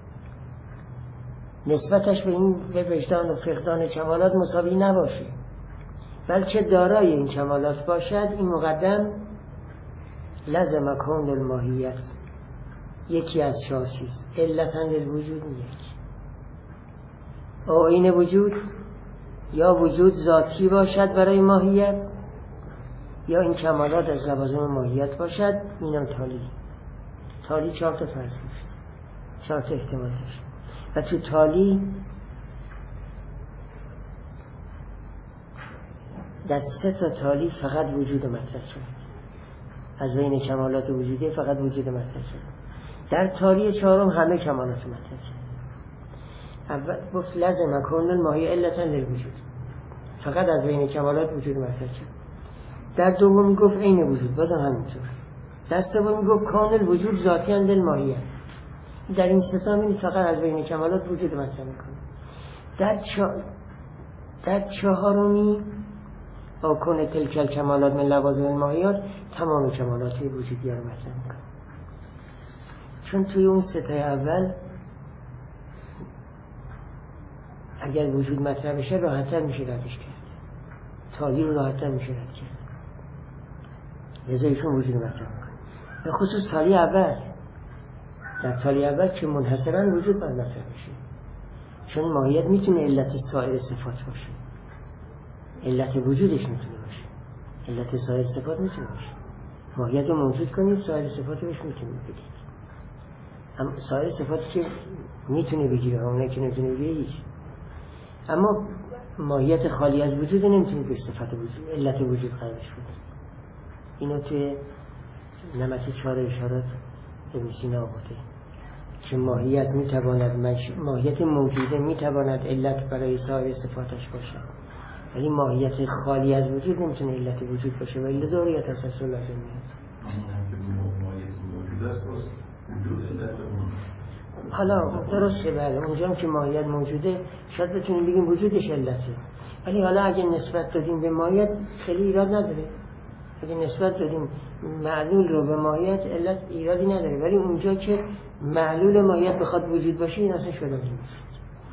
نسبتش به این به وجدان و فقدان کمالات مساوی نباشه، بلکه دارای این کمالات باشد، این مقدم لازم کون الماهیت یکی از چهار چیز علتاً للوجود، یک او این وجود، یا وجود ذاتی باشد برای ماهیت، یا این کمالات از لوازم ماهیت باشد. اینم تالی تالی چهار تا فرض داشت، چهار تا احتمال داشت، و تو تالی در سه تا تالی فقط وجود مطلق شد، از بین کمالات وجودی فقط وجود مطلق شد. در تالی چهارم همه کمالات مطلق شد. اول گفت لازم کون الماهیت علتا للوجود، فقط از بین کمالات وجود مطلق شد. در دوم گفت عین وجود، بازم همینطور، دست سوم میگه کامل وجود ذاتی اند الماهیت. در این ستا می فقط از بین کمالات وجود مطرح میکنه. در چا... در چهارمی با کن تلک الکمالات من لوازم الماهیات تمام کمالات وجودی رو مطرح میکنه. چون توی اون ستای اول اگر وجود مطرح بشه راحت‌تر میشه ردش کرد، تالی رو راحت‌تر میشه رد کرد، لذا ایشون وجود مطرح میکنه. به خصوص تالی اول، در تالی اول که منحصراً وجود باید مطرح بشه، چون ماهیت میتونه علت سایر صفات باشه، علت وجودش میتونه باشه، علت سایر صفات میتونه باشه. ماهیت رو موجود کنید، سایر صفات روش میتونه بگید. اما سایر صفاتی که میتونه بگیره، اونه که نمیتونه بگیره هیچ. اما ماهیت خالی از وجود نمیتونه به صفت وجود، علت وجود قرارش بدید. اینو توی نمت چهار اشارات ابن سینا آورده که ماهیت میتواند مش... ماهیت موجوده میتواند علت برای سایر صفاتش باشه، ولی ماهیت خالی از وجود نمیتونه علت وجود باشه، ولی داره یا تسلسل لازم نیست. حالا درسته بله، اونجا که ماهیت موجوده شاید بتونیم بگیم وجودش علته، ولی حالا اگه نسبت دادیم به ماهیت خیلی ایراد نداره. اگه نسبت دادیم معلول رو به ماهیت علت ایرادی نداره، ولی اونجا که معلول ماهیت بخواد وجود باشه این اصلا شده نیست.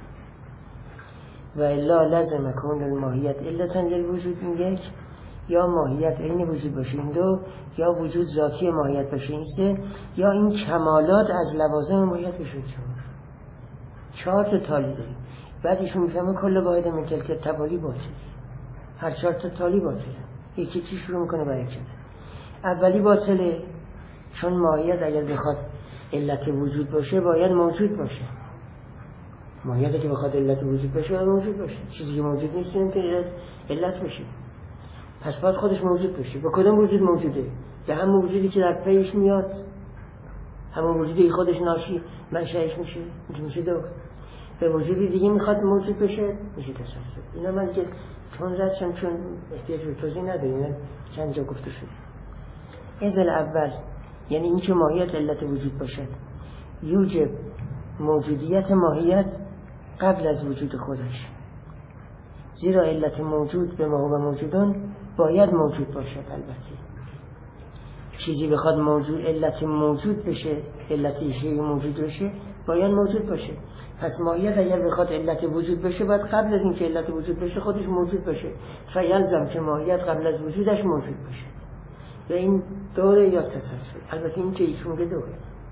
و الا لازم کون الماهیت علتا للوجود این یک، یا ماهیت عین وجود باشه این دو، یا وجود ذاتی ماهیت باشه این سه، یا این کمالات از لوازم ماهیت بشه چهار. چهار تا تالی داریم. بعد ایشون میفهمه کل واحد من تلک تبالی باطل، هر چهار تا تالی باطله. یکی چی شروع میکنه برای چه؟ اولی باطله چون ماهیت اگر بخواد علت وجود باشه باید موجود باشه. ماهیت که بخواد علت وجود باشه باید موجود باشه. چیزی که موجود نیست نمیتونه علت باشه. پس باید خودش موجود باشه. با کدام وجود موجوده؟ به همون وجودی که در پیش میاد، همون وجودی خودش ناشی منشأش میشه، میشه دو. به وجودی دیگه میخواد موجود بشه، میشه تسلسل. اینا من دیگه چون ردشم چون احتیاج به توضیح نداریم، چند جا گفته شده. ازل اول یعنی این که ماهیت علت وجود باشد، یوجب موجودیت ماهیت قبل از وجود خودش، زیرا علت موجود به ما و موجودان باید موجود باشد. البته چیزی بخواد موجود علت موجود بشه، علت شیء موجود بشه باید موجود باشه. پس ماهیت اگر بخواد علت وجود بشه باید قبل از اینکه علت وجود بشه خودش موجود باشه. فیلزم که ماهیت قبل از وجودش موجود باشه. و این دوره یا تسلسل. البته این که ایشون میگه دوره.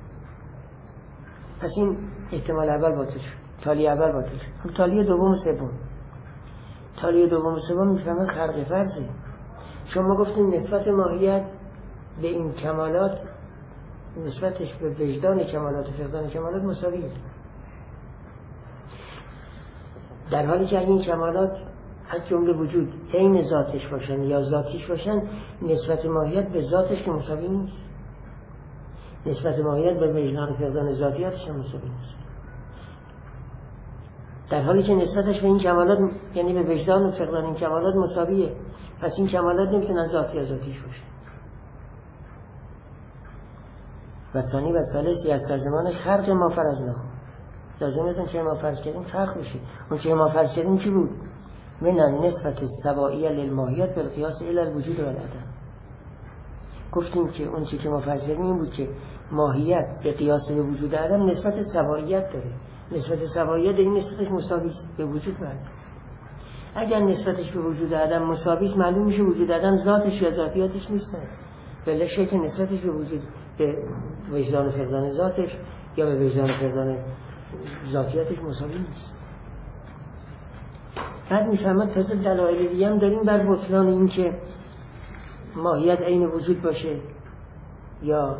پس این احتمال اول باطل شد، تالی اول باطل شد. تالی دوم و سوم، تالی دوم و سوم میفهمه خرق فرضه. شما گفتیم نسبت ماهیت به این کمالات نسبتش به وجدان کمالات و فقدان کمالات مساویه، در حالی که این کمالات از جمله وجود عین ذاتش باشن یا ذاتیش باشن، نسبت ماهیت به ذاتش که مساوی نیست، نسبت ماهیت به وجدان و فقدان ذاتیاتش هم مساوی نیست. در حالی که نسبتش به این کمالات یعنی به وجدان و فقدان این کمالات مساویه، پس این کمالات نمیتونن ذاتی یا ذاتیش باشه. و ثانی و ثالثی از سرزمان خرق ما فرضناه، لازم بدون چه ما فرض کردیم فرق بشه. اون چه ما فرض کردیم چی بود؟ من نسبت سوائیه للماهیت بالقیاس الی الوجود و العدم. گفتیم که اون چی که ما فرض کردیم این بود که ماهیت به قیاس به وجود عدم نسبت سوائیت داره. نسبت سوائیت این نسبتش مساوی است به وجود بعد. اگر نسبتش به وجود عدم مساوی است معلوم میشه وجود عدم ذاتش یا ذاتیاتش نیستن. بله شکل نسبتش به وجود به وجدان و فقدان ذاتش یا به وجدان و فقدان ذاتیاتش مساوی نیست. بعد میفهمد تازه دلایل دیگه هم داریم بر بطلان این که ماهیت عین وجود باشه یا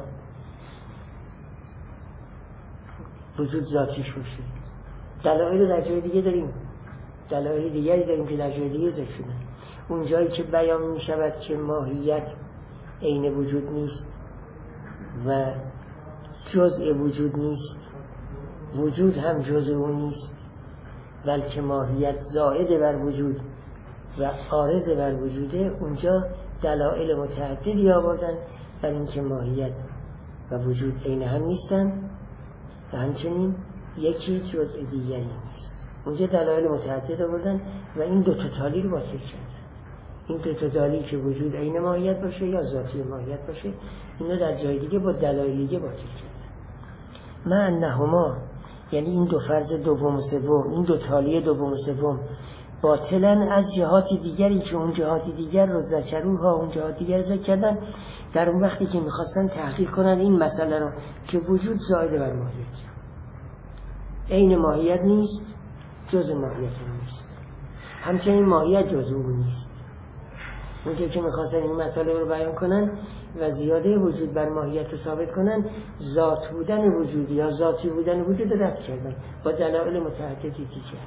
وجود ذاتیش باشه. دلایل در جای دیگه داریم، دلایل دیگری داریم که در جای دیگه ذکر شدن. اون جایی که بیان می شود که ماهیت عین وجود نیست و جزء وجود نیست، وجود هم جزء اون نیست، بلکه ماهیت زائد بر وجود و عارض بر وجوده، اونجا دلایل متعددی آوردن برای اینکه ماهیت و وجود عین هم نیستن و همچنین یکی جزء دیگری نیست. اونجا دلایل متعدد آوردن و این دو تا تالی رو باطل کردن. این دو تا تالی که وجود عین ماهیت باشه یا ذاتی ماهیت باشه، اینو در جای دیگه با دلایل دیگه باطل کردن. ما انهما، یعنی این دو فرض دوم و سوم، این دو تالی دوم و سوم باطلن از جهات دیگری که اون جهات دیگر رو ذکروها، اون جهات دیگر ذکر کردن در اون وقتی که میخواستن تحقیق کنن این مسئله رو که وجود زائد بر ماهیت، عین ماهیت نیست، جزء ماهیت هم نیست، همچنین ماهیت جزء اون نیست. اون که میخواستن این مسئله رو بیان کنن و زیاده وجود بر ماهیت رو ثابت کنن، ذات بودن وجود یا ذاتی بودن وجود رو رد کردن با دلایل متعددی دیگر.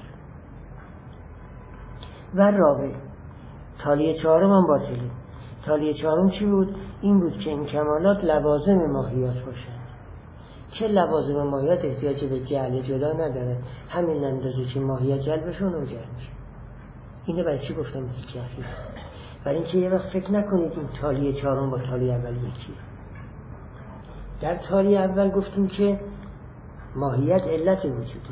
و رابع، تالیه چهارم هم باطله. تالیه چهارم چی بود؟ این بود که این کمالات لوازم ماهیت باشن، که لوازم ماهیت احتیاج به جعل جدا نداره، همین اندازه که ماهیت جعل بشون اون جعل میشه. اینه برای چی گفتم دیگه؟ برای اینکه یه وقت فکر نکنید این تالیه چهارم با تالیه اول یکیه. در تالیه اول گفتیم که ماهیت علت وجوده.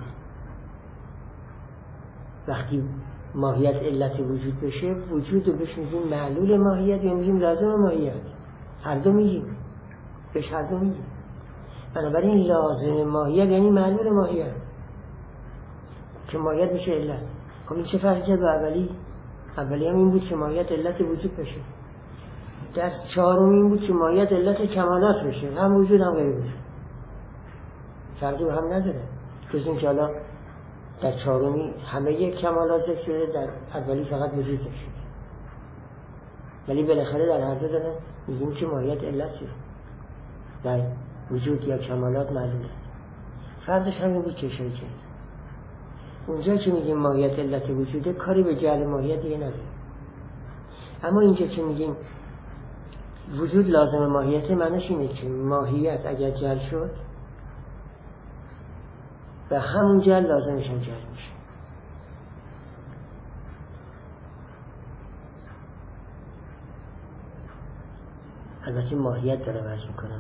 وقتی ماهیت علت وجود بشه، وجود رو بهش میگیم معلول ماهیت یا میگیم لازم ماهیت، هر دو میگیم، بهش هر دو میگیم. بنابراین لازم ماهیت یعنی معلول ماهیت که ماهیت میشه علت. خب این چه فرقی کرد با اولی؟ اولی هم این بود که ماهیت علت وجود بشه، دست چهارم این بود که ماهیت علت کمالات بشه، هم وجود هم غیر وجود، فرقی هم نداره. جز این که حالا در چهارمی همه یک کمالات ذکر شده، در اولی فقط وجود ذکر شده، ولی بالاخره در هر دو دادن میگیم که ماهیت علتی در وجود یا کمالات معلومه. فرقش همین بود که اشاره کرد. اونجا که میگیم ماهیت علت وجوده، کاری به جعل ماهیت دیگه نداره. اما اینجا که میگیم وجود لازم ماهیت، معنیش اینه که ماهیت اگر جعل شد و همون جعل لازمش هم جعل میشه. البته ماهیت داره وجه میکنم،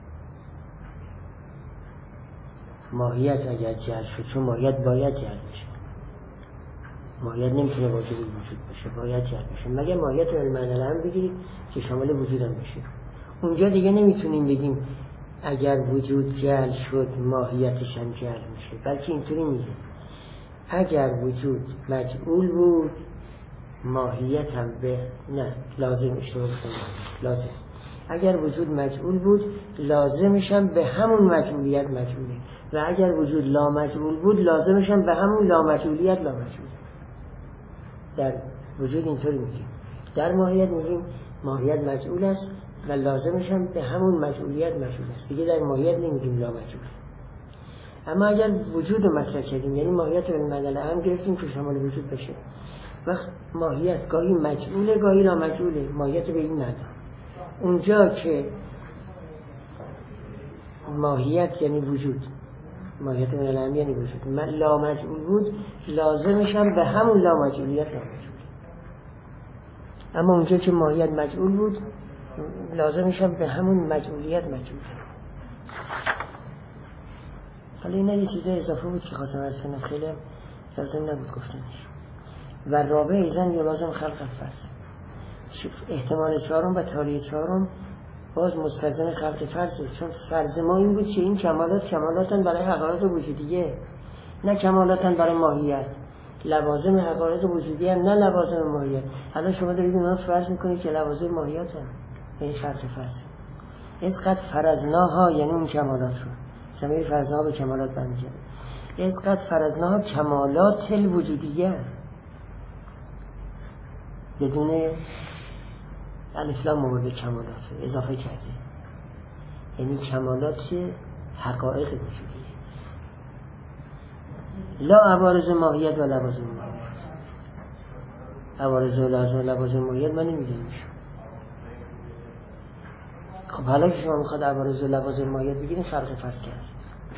ماهیت اگر جعل شد، چون ماهیت باید جعل بشه، ماهیت نمیتونه واجب وجود باشه، باید جعل بشه، مگر ماهیت رو المعنی هم بگیرید که شامل وجودم بشه. اونجا دیگه نمیتونیم بگیم اگر وجود جعل شد ماهیتش هم جعل میشه، بلکه اینطوری میگیم اگر وجود مجعول بود ماهیت هم به نه لازم اشتباه کنیم لازم اگر وجود مجعول بود لازمش هم به همون مجعولیت مجعوله، و اگر وجود لا مجعول بود لازمش هم به همون لا مجعولیت لا مجعوله. در وجود اینطوری میگیم، در ماهیت میگیم ماهیت مجعول است و لازمش هم به همون مجعولیت مجعول است، دیگه در ماهیت نمیگیم لا مجعول. اما اگر وجود رو مطرح کردیم، یعنی ماهیت رو المعنی هم گرفتیم که شامل وجود بشه، وقت ماهیت گاهی مجعوله گاهی لا مجعوله، ماهیت به این معنی. اونجا که ماهیت یعنی وجود، ماهیت من العلم یعنی وجود، لا مجعول بود لازمش هم به همون لا مجعولیت لا مجعول. اما اونجا که ماهیت مجعول بود لازمش هم به همون مجعولیت مجعول. حالا این یه چیزای اضافه بود که خواستم از کنم، خیلی لازم نبود گفتنش. و رابع ایزن یا لازم خلق الفرض، احتمال چهارم و تالیه چهارم باز مستلزم خلق فرضه، چون فرض ما این بود که این کمالات کمالاتن برای حقایق وجودیه، نه کمالاتن برای ماهیت. لوازم حقایق وجودیه نه لوازم ماهیت. حالا شما دارید اونا فرض میکنید که لوازم ماهیتن، این خلق فرض. از قد فرضناها یعنی اون کمالات رو شما فرضناها به کمالات برمیگرده. از قد فرضناها کمالات الوجودیه بدون الف لام مورد کمالات اضافه کرده، یعنی کمالات حقایق وجودیه، لا عوارض ماهیت و لوازم ماهیت. عوارض و لوازم ماهیت من نمیدونم میشه. خب حالا که شما میخواد عوارض و لوازم ماهیت بگیرین خلق فرض کردید،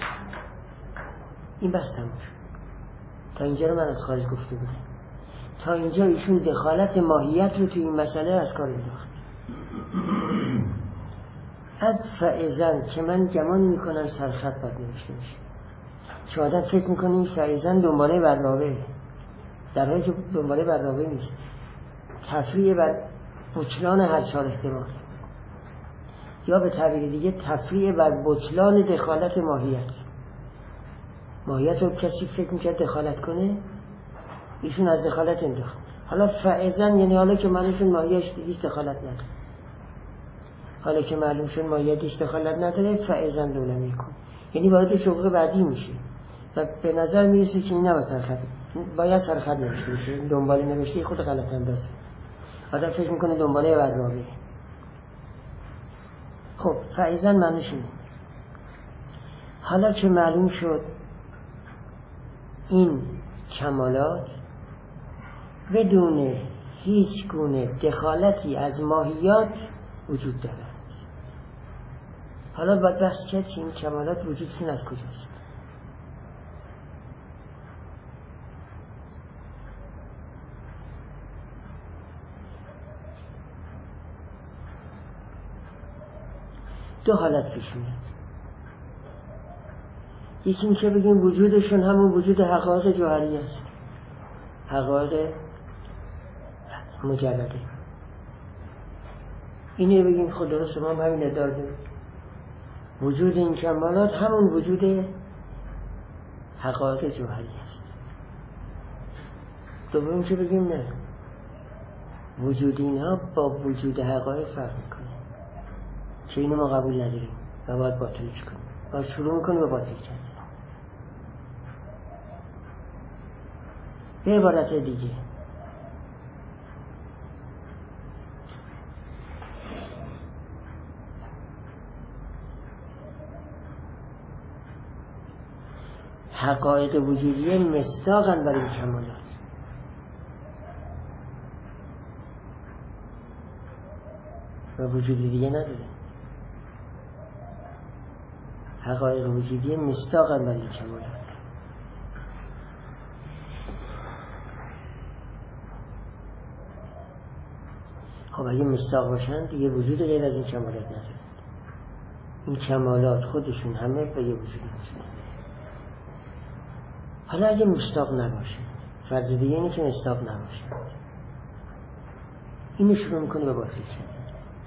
این بس تموم شد. تا اینجا رو من از خارج گفته بودم، تا اینجا ایشون دخالت ماهیت رو توی این مسئله از کار انداخت. از فعزن که من گمان میکنم سرخط باید نوشته میشه، چه آدم فکر میکنه این فعزن دنباله برنامه، در حالی که دنباله برنامه نیست، تفریع بر بطلان هر چهار احتمال، یا به تعبیر دیگه تفریع بر بطلان دخالت ماهیت. ماهیت رو کسی فکر میکرد دخالت کنه، ایشون از دخالت انداخت. حالا فعزن یعنی حالا که معلوم شد ماهیت هیچ دخالت نداره، حالا که معلوم شد ماهیت هیچ دخالت نداره فعزن دوله میکن، یعنی وارد شغل بعدی میشه و به نظر میرسه که این نباید سرخط، باید سرخط نوشته میشه، دنباله نوشته خود غلط اندازه، آدم فکر میکنه دنباله برنامه. خب فعزن معنیش اینه. حالا که معلوم شد این کمالات بدون هیچ گونه دخالتی از ماهیات وجود دارد، حالا باید بحث کرد که این کمالات وجودشون از کجاست. دو حالت پیش میاد. یکی این که بگیم وجودشون همون وجود حقایق جوهری است، حقایق مجرده. اینه بگیم خود درست ما همین ادعا داریم، وجود این کمالات همون وجود حقایق جوهری است. دوم که بگیم نه، وجود اینها با وجود حقایق فرق میکنه، که اینو ما قبول نداریم و باید باطلش کنیم، باید شروع میکنیم و باطل کردیم. به عبارت دیگه حقایق وجودیه مصداقاً بر این کمالات و وجود دیگه نداره. حقایق وجودیه مصداقاً بر این کمالات. خب اگه مصداق باشن دیگه وجود غیر از این کمالات نداره. این کمالات خودشون همه به یه وجود نداره. حالا اگه مصداق نباشه، فرض دیگه اینه که مصداق نباشه، اینو شروع میکنه به باطل کردن.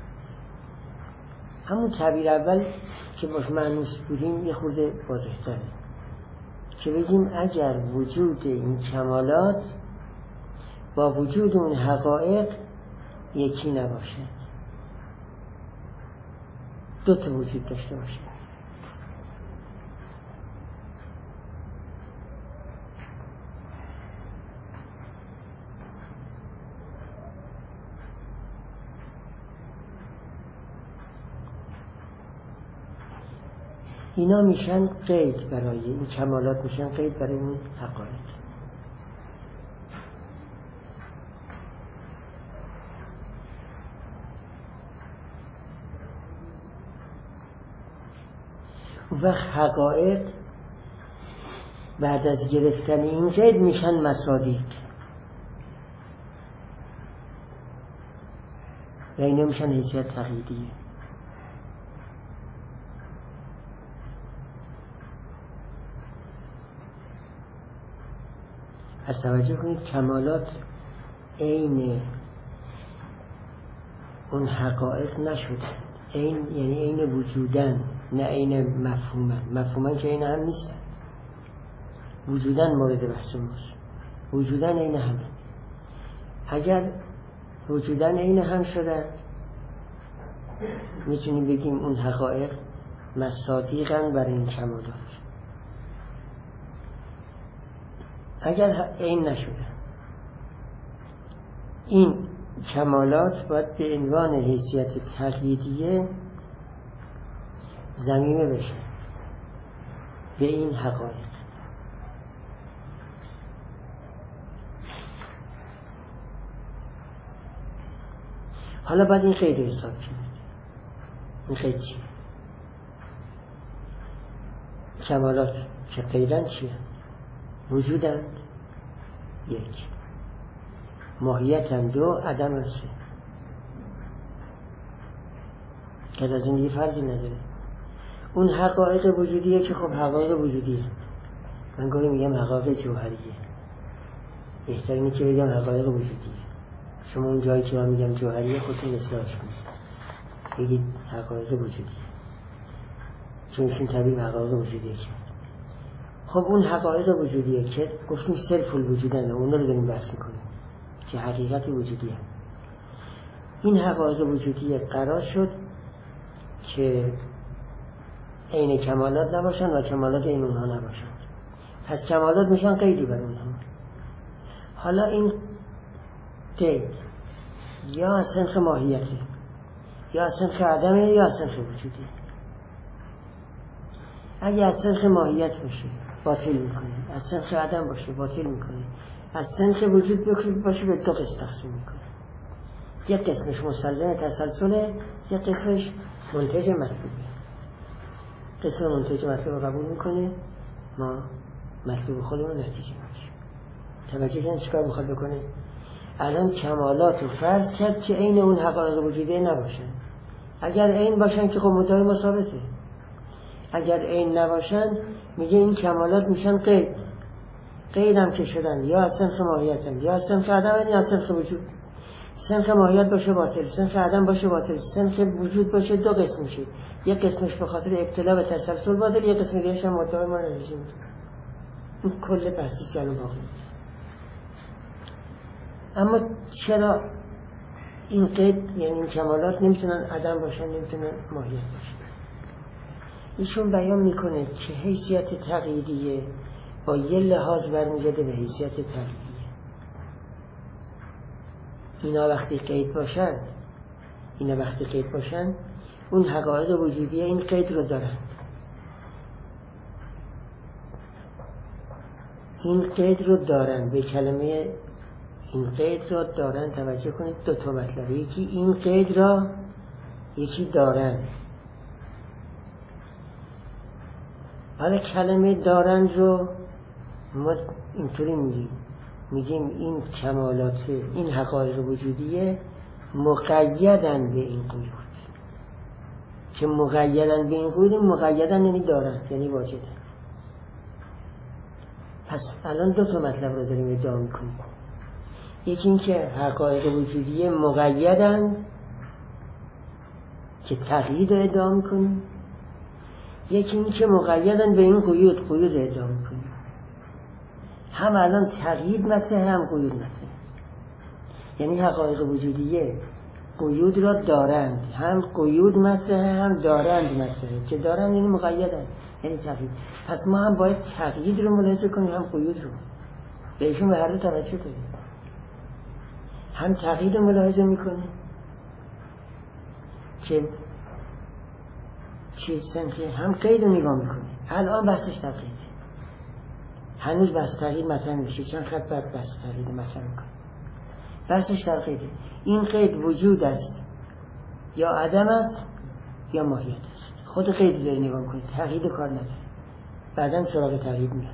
همون تعبیر اول که باش معنوس بودیم یه خورده واضح‌تره، که بگیم اگر وجود این کمالات با وجود اون حقایق یکی نباشه، دو تا وجود داشته باشه. اینا میشن قید برای این کمالات، میشن قید برای اون حقایق. اون وقت حقایق بعد از گرفتن این قید میشن مصادیق و اینا میشن حیثیت تقییدیه. از توجه کنید کمالات عین اون حقایق نشدن، عین یعنی عین وجودن، نه عین مفهومن. مفهومن که عین هم نیستن، وجودن مورد بحث ماست، وجودن عین همه. اگر وجودن عین هم شدن میتونیم بگیم اون حقایق مصادیقن برای این کمالات. اگر این نشده، این کمالات باید به عنوان حیثیت تقییدیه ضمیمه بشه به این حقایق. حالا باید این قید رو حساب کنید. این قید چیه؟ کمالات که قیدن چیه؟ وجودند یک، ماهیتند دو، عدم سه. غیر از این دیگه فرضی نداره. اون حقایق وجودیه که خب حقایق وجودیه. من گاهی میگم حقایق جوهریه، بهتر اینه که بگم حقایق وجودیه. شما اون جایی که من میگم جوهریه خودتون اصلاحش کنید، بگید حقایق وجودیه، چون ایشون طبیعی حقایق وجودیه که خب اون حقایق وجودیه که گفتیم صرف الوجودن، اون رو داریم بحث میکنیم که حقیقت وجودیه. این حقایق وجودیه قرار شد که عین کمالات نباشن و کمالات عین اونها نباشن، پس کمالات میشن قیدی بر اونها. حالا این قید یا از سنخ ماهیته یا از سنخ عدمه یا از سنخ وجودی. اگه از سنخ ماهیت باشه باطل میکنه، از سنخ عدم باشه باطل میکنه، از سنخ وجود باشه به دو قسم تقسیم میکنه. یک قسمش مستلزم تسلسله، یک قسمش منتج مطلوبه. قسم منتج مطلوب رو قبول میکنه، ما مطلوب خودمون نتیجه میشه. توجه کنید چیکار میخواد بکنه؟ الان کمالات رو فرض کرد که عین اون حقایق وجودی نباشن. اگر عین باشن که خب مدعای ثابته، اگر عین نباشن میگه این کمالات میشن قید. قید هم که شدن یا از سنخ ماهیتن یا از سنخ عدم یا از سنخ وجود. سنخ ماهیت باشه باطل، سنخ عدم باشه باطل، سنخ وجود باشه دو قسم میشه. یک قسمش به خاطر ابتلا به تسلسل باطل، یک قسم دیگه هم مدعای ما نتیجه میده. این کل بحثی که الان باقی. اما چرا این قید یعنی این کمالات نمیتونن عدم باشن، نمیتونن ماهیت باشن؟ ایشون بیان میکنه که حیثیت تقییدیه با یه لحاظ برمیگرده به حیثیت تقییدیه. اینا وقتی قید باشن اینا وقتی قید باشن اون حقایق وجودیه این قید رو دارن. این قید رو دارن، به کلمه این قید را دارن توجه کنید، دو تا مطلبه، یکی این قید را یکی دارن. حالا کلمه دارن رو ما اینطوری میگیم میگیم این کمالات این حقایق وجودیه مقیدن به این قیود. که مقیدن به این قیود، مقیدن یعنی دارن یعنی واجدن. پس الان دو تا مطلب رو داریم ادعا میکنیم، یکی این که حقایق وجودیه مقیدن که تقیید رو ادعا میکنیم، یکی این که مقیدن به این قیود قیود رو ادعا میکنیم. هم الان تقیید مطرحه هم قیود مطرحه، یعنی حقایق وجودیه قیود را دارند، هم قیود مطرحه هم دارند مطرحه، که دارند یعنی مقیدن یعنی تقیید. پس ما هم باید تقیید رو ملاحظه کنیم هم قیود رو، به ایشون به هر دو توجه کنیم. هم تقیید رو ملاحظه میکنیم که چی سنخی، هم قید رو نگاه میکنیم. الان بحثش تقییده، هنوز بحث تقیید مطرح نمیشه، چند خط بعد بحث تقیید مطرح میکنیم. بحثش تقییده. این قید وجود است یا عدم است یا ماهیت است. خود قید رو نگاه میکنید، تقیید کار نداره، بعداً سراغ تقیید میاد.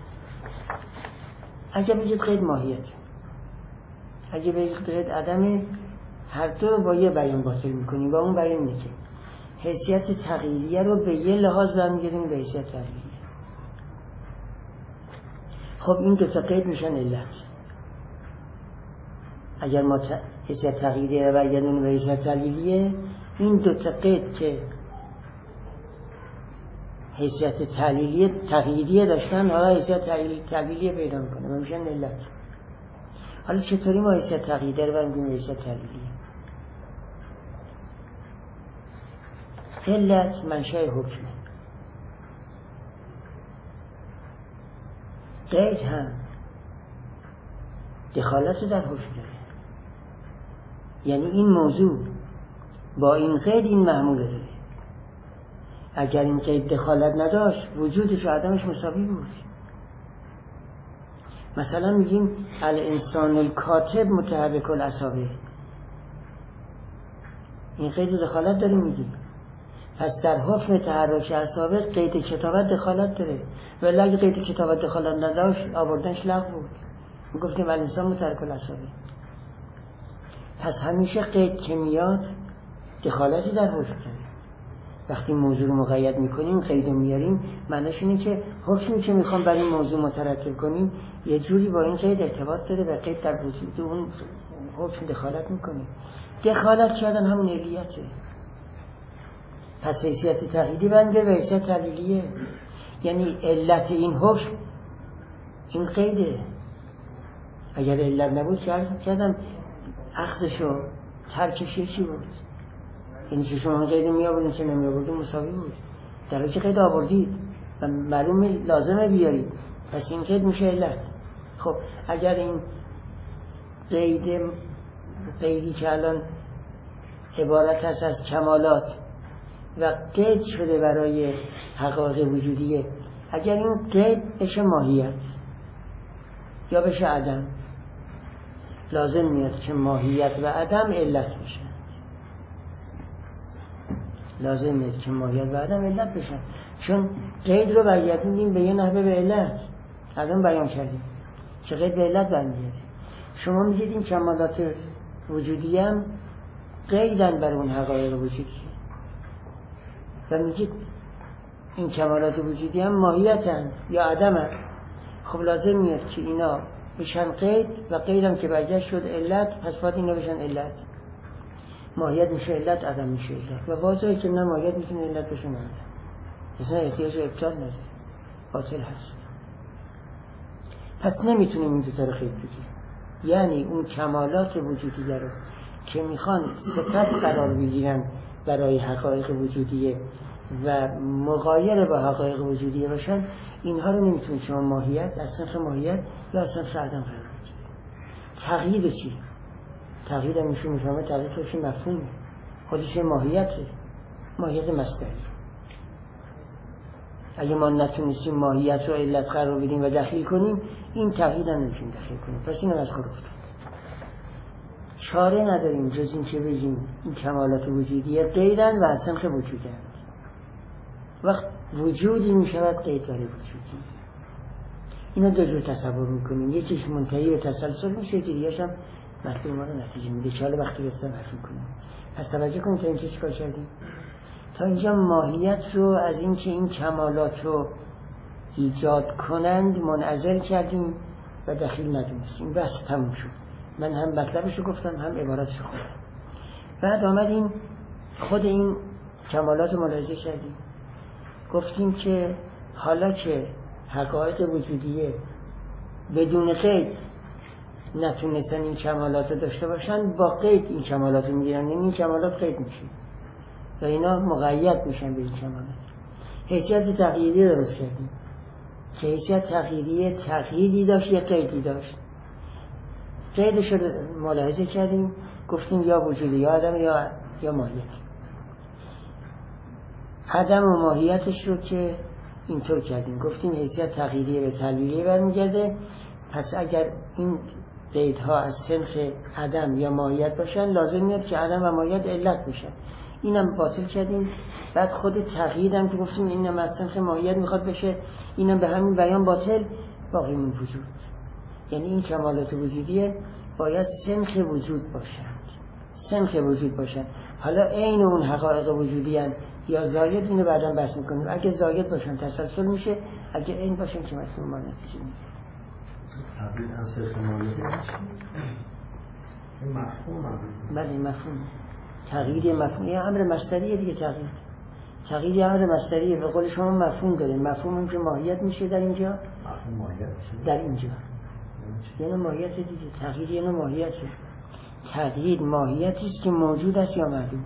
اگه بگید قید ماهیت، اگه بگید قید عدم، هر دو با یه بیان باطل میکنیم و اون بیان اینه که حیثیت تقییدیه رو به یه لحاظ برمیگردیم به حیثیت تقییدیه. خب این دو تا قید میشن علت. اگر ما حیثیت تقییدیه رو برگردیم به حیثیت تقییدیه، این دو تا قید که حیثیت تعلیلیه تقییدیه داشتن حالا حیثیت تعلیلیه پیدا میکنه و میشن علت. حالا چطوری ما حیثیت تقییدیه رو برمیگردیم به حیثیت تعلیلیه؟ علت منشأ حکمه، قید هم دخالت در حکم داره. یعنی این موضوع با این قید این معمول داره. اگر این قید دخالت نداشت وجودش و عدمش مساوی بود. مثلا میگیم الانسان الکاتب متحرک الاصابع، این قید دخالت داریم میگیم. پس در حکم تحرک اصابع قید کتابت دخالت داره، ولی اگه قید کتابت دخالت نداشت آوردنش لغو بود، میگفتیم الانسان متحرک الاصابع. پس همیشه قید که میاد دخالتی در حکم داره. وقتی موضوع رو مقید میکنیم قید میاریم معنیش اینه که حکمی که میخوام برای این موضوع مترتب کنیم یه جوری با این قید ارتباط داره و قید در وجود اون حکم دخالت میکنه. دخالت کردن همون علیته. پس حیثیت تقییدی بنده و حیثیت تعلیلیه، یعنی علت این حکم این قیده. اگر علت نبود کردم اخذشو ترکش چی بود؟ یعنی که شما قید می آوردین که نمی آوردین مساوی بود، در حالی که قید آوردید و معلومه لازمه بیارید، پس این قید میشه علت. خب اگر این قید قیدی که الان عبارت هست از کمالات و قید شده برای حقایق وجودیه، اگر این قید بشه ماهیت یا بشه عدم، لازم میاد که ماهیت و عدم علت بشن. لازم میاد که ماهیت و عدم علت بشن، چون قید رو برگردوندیم به یه نحوه به علت. الان بیان کردیم چه قید به علت برمیگرده. شما میگید این کمالات وجودی هم قیدن بر اون حقایق وجودی و میگید این کمالات وجودی هم ماهیتن یا عدمن. خب لازم میاد که اینا بشن قید و قیدم که برگشت شد علت، پس باید اینا بشن علت. ماهیت میشه علت، عدم میشه علت. و واضحه که نه ماهیت میتونه علت بشه نه عدم، اصلا احتیاج به ابطال نداره، باطل هست. پس نمیتونیم این دوتا رو قید بگیریم. یعنی اون کمالات وجودی رو که میخوان صفت قرار بگیرن برای حقایق وجودیه و مغایر با حقایق وجودیه باشن، اینها رو نمیتونید شما ماهیت از صنف ماهیت یا از صنف عدم قرار بدید. تقیید چی؟ تقیید هم میشه میفهمه تقیید توش مفهومه، خودش ماهیته، ماهیت مصدری. اگه ما نتونستیم ماهیت رو علت قرار بدیم و دخیل کنیم، این تقیید هم نمیشیم دخیل کنیم. پس این هم از خود گفتم چاره نداریم جز این که بگیم این کمالات وجودیه قیدن و از صنف وجودن. وقت وجودی میشود قید برای وجودی. اینو دو جور تصور میکنیم، یکیش منتهی به تسلسل میشه، یکی دیگه‌ش هم مطلوب ما رو نتیجه میده که حالا وقتی رسیدن حرف میکنیم. پس توجه کنیم تا اینجا چیکار کردیم. تا اینجا ماهیت رو از این که این کمالات رو ایجاد کنند منعزل کردیم و دخیل ندونستیم. بس تموم شد. من هم مطلبش رو گفتم هم عبارتش رو خوندم. بعد آمدیم خود این کمالات رو ملاحظه کردیم، گفتیم که حالا که حقایق وجودیه بدون قید نتونستن این کمالات رو داشته باشن، با قید این کمالات رو میگیرن، یعنی این کمالات قید میشه و اینا مقید میشن به این کمالات. حیثیت تقییدی درست کردیم که حیثیت تقییدی تقییدی داشت یا قیدی داشت. قیدش رو ملاحظه کردیم، گفتیم یا وجودی یا عدم یا یا ماهیت. عدم و ماهیتش رو که اینطور کردیم، گفتیم حیثیت تقییدی به تعلیلیه برمیگرده. پس اگر این قیدها از صنف عدم یا ماهیت باشن، لازم میاد که عدم و ماهیت علت بشن. اینم باطل کردیم. بعد خود تقییدم که گفتیم اینم از صنف ماهیت میخواد بشه، اینم به همین بیان باطل. باقی من وجود، یعنی این کمالات وجودیه باید صنف وجود باشند، صنف وجود باشند. حالا عین اون حقایق وجودی هستند یا زاید، اینو بعداً بحث میکنیم. اگه زاید باشن تسلسل میشه، اگه عین باشن که مفهوم ما نتیجه میده. تقیید از صرف ماهیت این مفهوم. بله مفهوم. تغییر مفهوم یه امر مصدریه دیگه. تغییر تغییر امر مصدریه، به قول شما مفهوم داره. مفهوم این که ماهیت میشه در اینجا، مفهوم ماهیت میشه در اینجا یعنی ماهیت دیگه. تغییر یعنی ماهیته. تغییر ماهیتی است که موجود است یا معدوم.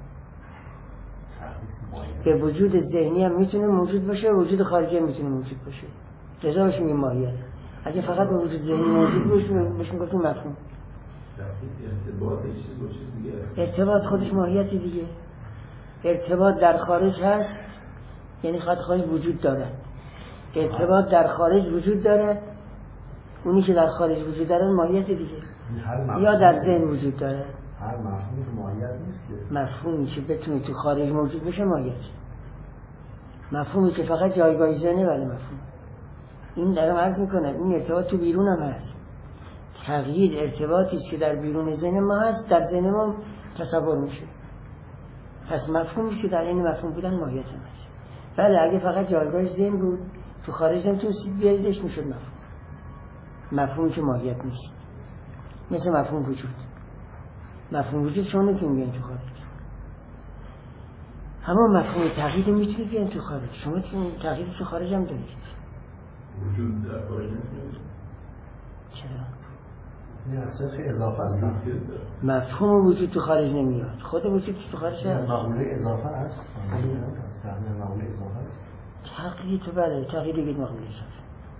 به وجود ذهنی هم میتونه موجود باشه، وجود خارجی هم میتونه موجود باشه. لذا بهش میگیم ماهیت. اگه فقط به وجود ذهنی موجود باشه بهش میگیم مفهوم. ارتباط خودش ماهیتی دیگه. ارتباط در خارج هست، یعنی خواهد خواهی وجود دارد. ارتباط در خارج وجود دارد، اونی که در خارج وجود دارد ماهیت دیگه. یا در ذهن وجود داره. هر مفهوم ماهیت نیست که مفهومی که بتونه تو خارج موجود بشه ماهیت. مفهومی که فقط جایگاه ذهنه ولی مفهوم. این دارم عرض میکنم این ارتباط تو بیرون هم هست. تغییر ارتباطی که در بیرون ذهن ما هست در ذهن ما تصور میشه. پس مفهومی که در این مفهوم بودن ماهیت هم هست. بله اگه فقط جایگاهش ذهن بود تو خارج نمیتونستید بیاریدش میشد مفهوم. مفهومی که ماهیت نیست، مثل مفهوم وجود. مفهوم وجود شما نمیتونید بیاین تو خارج. همون مفهوم تغییر میتونید بیاین تو خارج. شما تغییر تو خارج هم دارید. وجود در خارج نمیتونید. چرا؟ این اصلا اضافه است. مفهوم وجود تو خارج نمیاد. خود وجود تو خارج هست. معموله اضافه است. سهم معموله اضافه است. تغییر تو بله، تغییر دیگه معموله اضافه.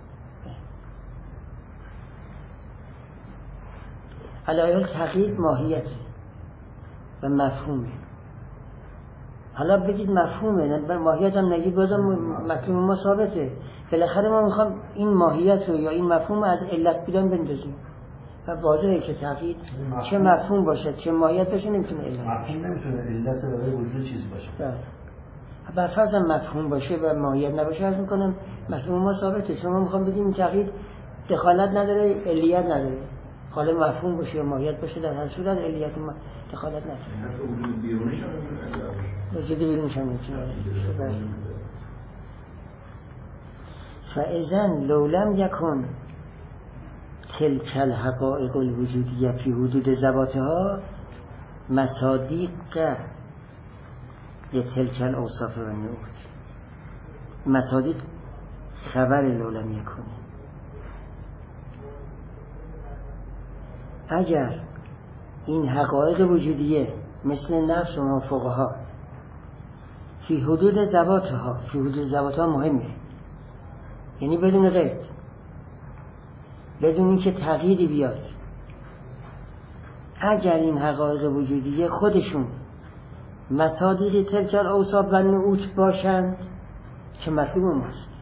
علایل تغییر ماهیته و مفهومه. حالا بگید مفهومه، ماهیت هم نگید بازم مفهوم ما ثابته. بالاخره ما میخوام این ماهیت رو یا این مفهوم از علت بودن بندازیم و واضحه که تغییر چه مفهوم باشه چه ماهیت باشه نمیتونه علت باشه. مفهوم نمیتونه علت برای وجود چیزی باشه. بله. بر فرض مفهوم باشه و ماهیت نباشه عرض میکنم مفهوم ما ثابته. شما میخوام بگیم تغییر دخالت نداره، علیت نداره. حالا مفهوم باشه یا ماهیت باشه در هر صورت علیت ما دخالت نداره. حتی وجود بیرونیش هم نمیتونه. وجود بیرونیش هم نمیتونه. فاذن لو لم یکن تلک الحقائق الوجودیه فی حدود ذواتها مصادیق لتلک الاوصاف و النعوت. مصادیق خبر لو لم یکن. اگر این حقایق وجودیه مثل نفس و مافوقها فی حدود ذواتها، فی حدود ذواتها مهمه، یعنی بدون قید، بدون اینکه تغییری بیاد. اگر این حقایق وجودیه خودشون مصادیق تلک الاوصاف و نعوت باشند که مطلوب ماست،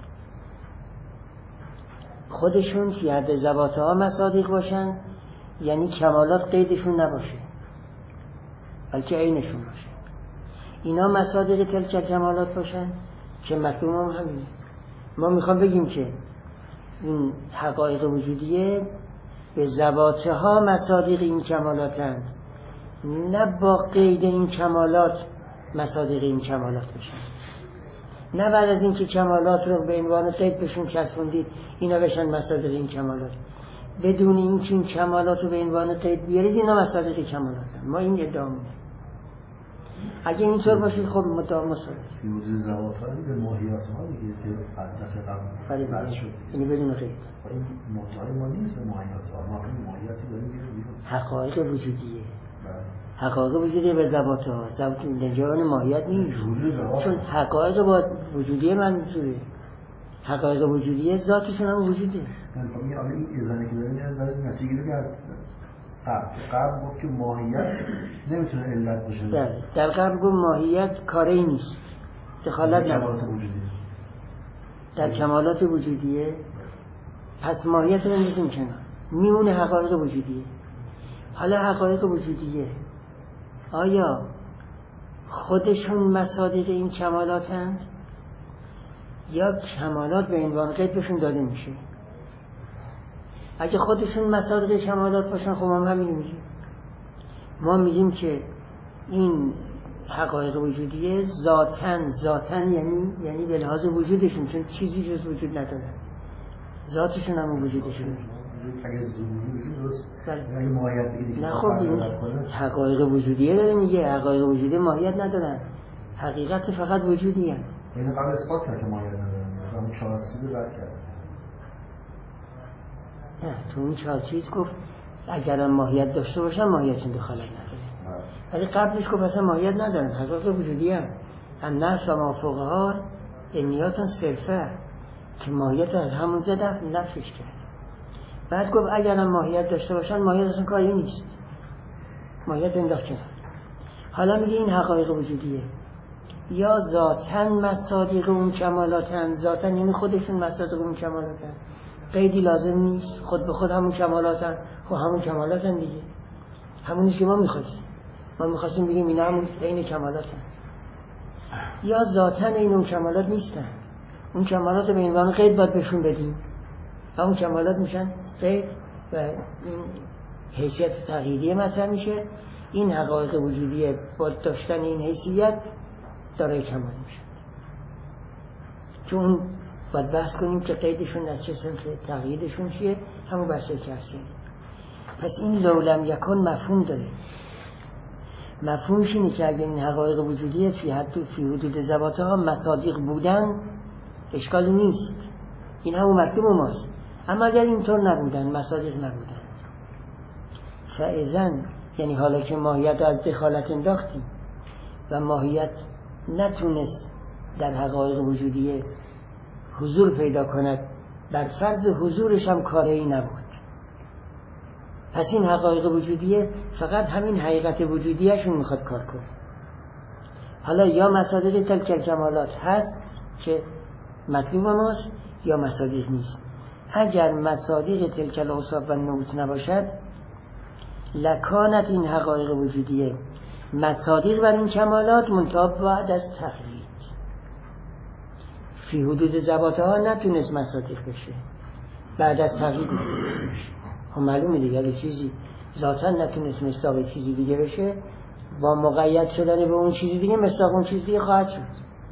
خودشون فی حد ذواتها مصادیق باشند، یعنی کمالات قیدشون نباشه بلکه عینشون باشه. اینا مصادیق تلک کمالات باشن که مطلوب هم همینه. ما میخوام بگیم که این حقایق وجودیه به ذواتها مصادیق این کمالاتن، نه با قید این کمالات مصادیق این کمالات بشن. نه بعد از اینکه کمالات رو به عنوان قید بهشون چسبوندید اینا بشن مصادیق این کمالات. بدون اینکه این کمالات رو به عنوان قید بیارید اینا مصادیق کمالاتن. ما این ادعا می‌کنیم. اگه اینطور باشید خب مدام مصادیق وجود ذواتها به ماهیت ما دیگه که دفعه قبل بحث شد. یعنی بدون قید. این مدعای ما نیست به ماهیت ها. ما این ماهیتی داریم بیرون. حقایق وجودیه. حقایق وجودیه به ذواتها. ذوات لنجان ماهیت نیست. چون حقایق با وجودیه منظوره. حقایق وجودیه ذاتشون هم وجوده. یعنی حالا این ازنه که داریم یعنی داریم نتیجه رو بیاد. قبل گفت که ماهیت نمیتونه علت باشه. بله. در قبل گفت ماهیت کاری نیست. دخالت نداره. در کمالات وجودیه پس ماهیت رو میذاریم کنار. میمونه حقایق وجودیه. حالا حقایق وجودیه آیا خودشون مصادیق این کمالات هست یا کمالات به عنوان قید بهشون داده میشه؟ اگه خودشون مصادیق کمالات باشن خب ما همین میگیم. ما میگیم که این حقایق وجودیه ذاتن ذاتن یعنی یعنی به لحاظ وجودشون، چون چیزی جز وجود نداره، ذاتشون هم وجودشون. اگه زوجی درست اگه ماهیت بگیرید نه خب حقایق وجودیه داره میگه. حقایق وجودی ماهیت ندارن، حقیقت فقط وجودی هست. یعنی قبل اثبات کرد که ماهیت ندارن، همون چهار چیز رو رد کرد. نه تو اون چهار چیز گفت اگر ماهیت داشته باشن ماهیتشون دخالت نداره، ولی قبلش گفت اصلا ماهیت ندارن، حقایق وجودی هست. الناس و مافوقها انیاتن صرفه که ماهیت از همون زده نفیش کرد. بعد گفت اگر هم ماهیت داشته باشن ماهیت اصلا کاری نیست، ماهیت انداخت کنار. حالا میگه این حقایق وجودیه یا ذاتن مصادیق اون کمالاتن. ذاتن یعنی خودشون مصادیق اون کمالاتن، قیدی لازم نیست، خود به خود همون کمالاتن. خب همون کمالاتن دیگه، همونیش که ما میخواستیم. ما میخواستیم بگیم این همون عین کمالاتن. یا ذاتن این اون کمالات نیستن، اون کمالات به عنوان قید باید بهشون بدیم، همون کمالات میشن قید و این حیثیت تغییری مطرح میشه. این حقایق وجودی با داشتن این حیثیت داره کمال میشه. که اون باید بحث کنیم که قیدشون از چه صنفه، تغییرشون چیه، همون بحثه که هست. پس این لولم یکن مفهوم داره. مفهومش اینه که اگر این حقایق وجودی فی حد فی حدود ذواتها مصادیق بودن اشکالی نیست، این همون مطلوب ماست. اما اگر اینطور نبودن، مصادیق نبودن، فاذن یعنی حالا که ماهیت از دخالت انداختیم و ماهیت نتونست در حقایق وجودی حضور پیدا کند، بر فرض حضورش هم کاری نبود. پس این حقایق وجودیه فقط همین حقیقت وجودیشون میخواد کار کنه. حالا یا مصادیق تلک الکمالات هست که مطلوب ماست یا مصادیق نیست. اگر مصادیق تلک الاوصاف و نعوت نباشد، لکانت این حقایق وجودیه مصادیق بر این کمالات منتها بعد از تقلید فی حدود ذواتها نتونست مصادیق بشه، بعد از تقلید مصادیق بشه. خب معلومه دیگه اگه چیزی ذاتا نتونست مصداق چیزی دیگه بشه، با مقید شدن به اون چیزی دیگه مصداق اون چیز دیگه خواهد شد.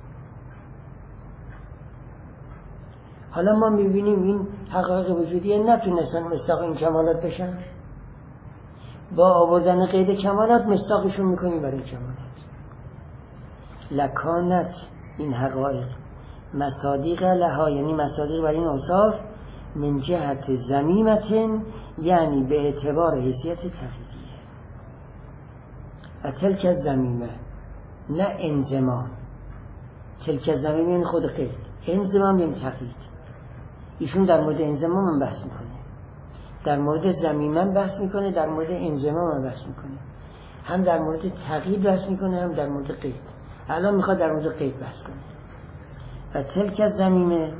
حالا ما میبینیم این حقایق وجودی نتونستن مصداق این کمالات بشن، با آوردن قید کمالات مصداقشون میکنیم برای کمالات. لکانت این حقایق مصادیق لها، یعنی مصادیق برای این اوصاف، من جهت ضمیمتن، یعنی به اعتبار حیثیت تقییدیه. و تلک الضمیمه نه انضمام. تلک الضمیمه یعنی خود قید، انضمام یعنی تقیید. ایشون در مورد انضمام هم بحث میکنه، در مورد ضمیمه بحث میکنه، در مورد انضمام هم بحث میکنه، هم در مورد تقیید بحث میکنه، هم در مورد قید. الان میخواد در مورد قید بحث کنه. و تلک الضمیمه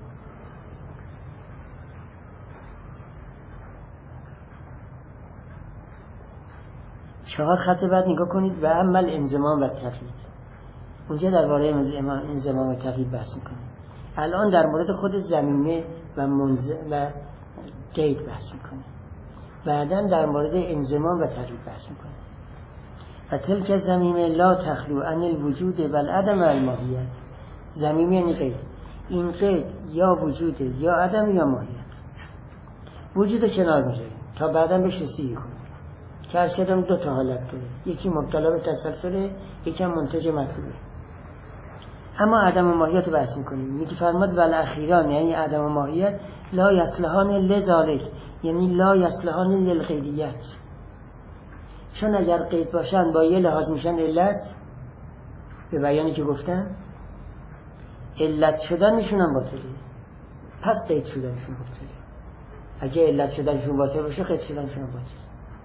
چهار خط بعد نگاه کنید. و عمل انضمام و تقیید، اونجا درباره انضمام و تقیید بحث میکنه. الان در مورد خود ضمیمه و منز و قید بحث میکنه، بعداً در مورد انضمام و تقیید بحث میکنه. و تلک الضمیمه لا تخلو عن الوجود بل عدم الماهیت. ضمیمه یعنی قید. این قید یا وجوده یا عدم یا ماهیت. وجود کنار میذاریم تا بعداً بهش رسیدگی کنیم که عرض کردم دو تا حالت داره، یکی مبتلا به تسلسله، یکی هم منتج مطلوبه. اما عدم ماهیت رو بحث میکنیم. میگه فرماد ول اخیران، یعنی عدم ماهیت لا یصلحان لذالک، یعنی لا یصلحان للقیدیت. چون اگر قید باشن با یه لحاظ میشن علت، به بیانی که گفتن علت شدنشون هم باطله، پس قید شدنشون باطله. اگه علت شدنشون باطل باشه قید شدنشون باطله.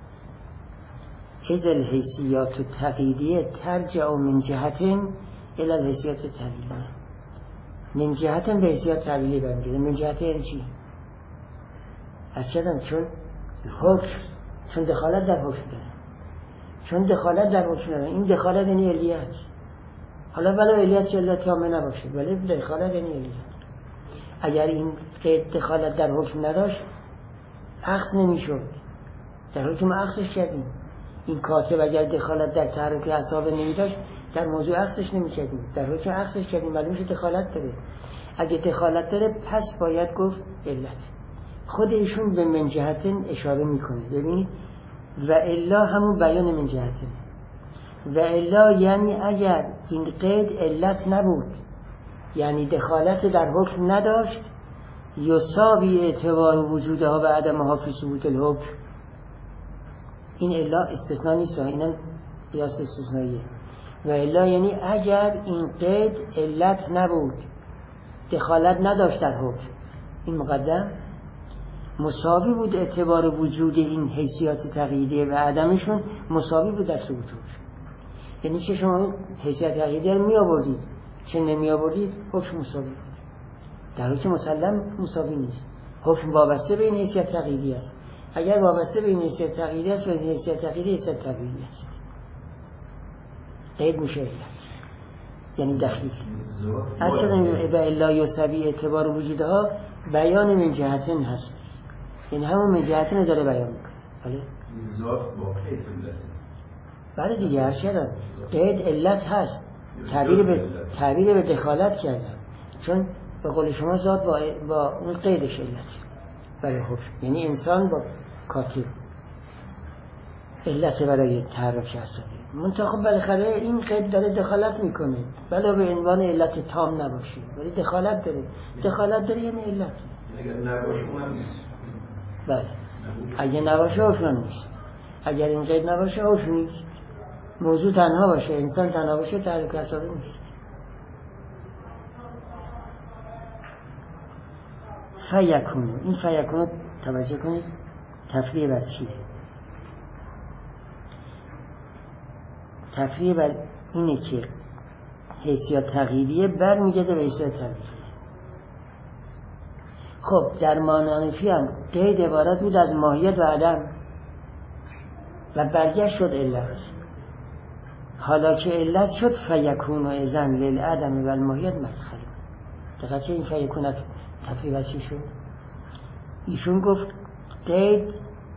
از الحیثیات التقییدیه ترجع من جهتن الى الحیثیات التعلیلیه. من جهتن به حیثیات تعلیلی برمیگرده. من جهت یعنی چی؟ از کردم چون حکم، چون دخالت در حکم داره، چون دخالت در حکم داره. این دخالت یعنی علیت. حالا ولی علیت چه علت کامل نباشه، ولی دخالت یعنی علیت. اگر این قید دخالت در حکم نداشت عکس نمیشد، در حکم عکسش کردیم. این کاتب اگر دخالت در تحرک اعصاب نمیداشت در موضوع عکسش نمی‌کردیم، در حکم عکسش کردیم، معلوم میشه دخالت داره. اگه دخالت داره پس باید گفت علت. خود ایشون به من جهتن اشاره میکنه. ببینید و الا همون بیان من جهتن. و الا یعنی اگر این قید علت نبود، یعنی دخالت در حکم نداشت، یصابی اعتبار وجودها و عدمها فی ثبوت الحکم. این الا استثناء نیست، اینم قیاس استثنائیه. و الا یعنی اگر این قید علت نبود، دخالت نداشت در حکم، این مقدم مساوی بود اعتبار وجود این حیثیات تقییدیه و عدمشون مساوی بود در ثبوت حکم. یعنی چه شما حیثیت تقییدیه رو می آوردید چه نمی آوردید حکم مساوی بود. در حکم مسلم مساوی نیست. حکم وابسته به این حیثیت تقییدیه است. اگر وابسته به این حیثیت تقییدیه است و این حیثیت تقییدیه حیثیت تقییدیه است، قید میشه علت، یعنی دخیل. اصلا و الا یصابی اعتبار وجودها بیان من جهتن هست، یعنی همون من جهتن داره بیان میکنه. بله ذات واقعی علت برای دیگه هر چرا قید علت هست، تعبیر به تعبیر به دخالت کردن، چون به قول شما ذات با, با اون قیدش علت برای حکم، یعنی انسان با کاتب علت برای تحرک عصبی. منتها خب بالاخره این قید داره دخالت میکنه، بلا به عنوان علت تام نباشه ولی دخالت داره. دخالت داره یعنی علت. اگر نباشه اونم نیست. بله اگه نباشه حکم نیست. اگر این قید نباشه حکم نیست. موضوع تنها باشه، انسان تنها باشه، تحرک عصبی نیست. فیکونو، این فیکونو توجه کنید تفریع بر چیه؟ تفریع بر اینه که حیثیت تغییریه بر میگرده به حیثیت تغییریه. خب در مانانفی هم قید عبارت بود از ماهیت و عدم و برگشت شد علت. حالا که علت شد فیکون و ازن للعدم و الماهیت مدخل. دقیقا چه این فیکون تفریع بر چی شد؟ ایشون گفت قید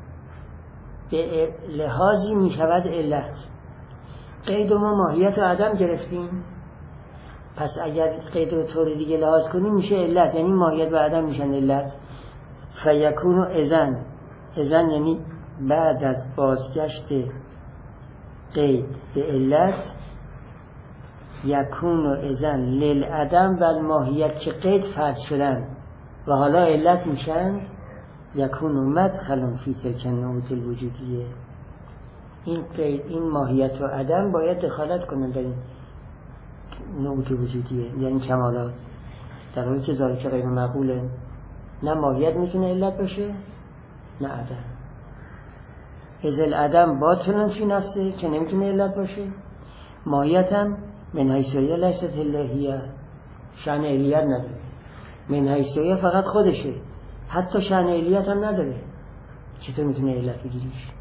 به لحاظی می شود علت. قید ما ماهیت و عدم گرفتیم، پس اگر قید رو طور دیگه لحاظ کنیم میشه علت، یعنی ماهیت و عدم میشن علت. فیکون و ازن، ازن یعنی بعد از بازگشت قید به علت، یکون و ازن للعدم و الماهیت که قید فرض شدن و حالا علت میشن، یکون و مدخلون فی تلک النعوت الوجودیه. این قید، این ماهیت و عدم باید دخالت کنن در این نعوت وجودیه، یعنی کمالات، در حالی که ذالک غیر معقوله. نه ماهیت میتونه علت باشه نه عدم. از العدم باطن فی نفسه که نمیتونه علت باشه، ماهیت هم من حیثیه لیست الهیه، شأن علیت نداره، من حیثیه فقط خودشه، حتی شأن علیت هم نداره، چطور میتونه علت بگیریش؟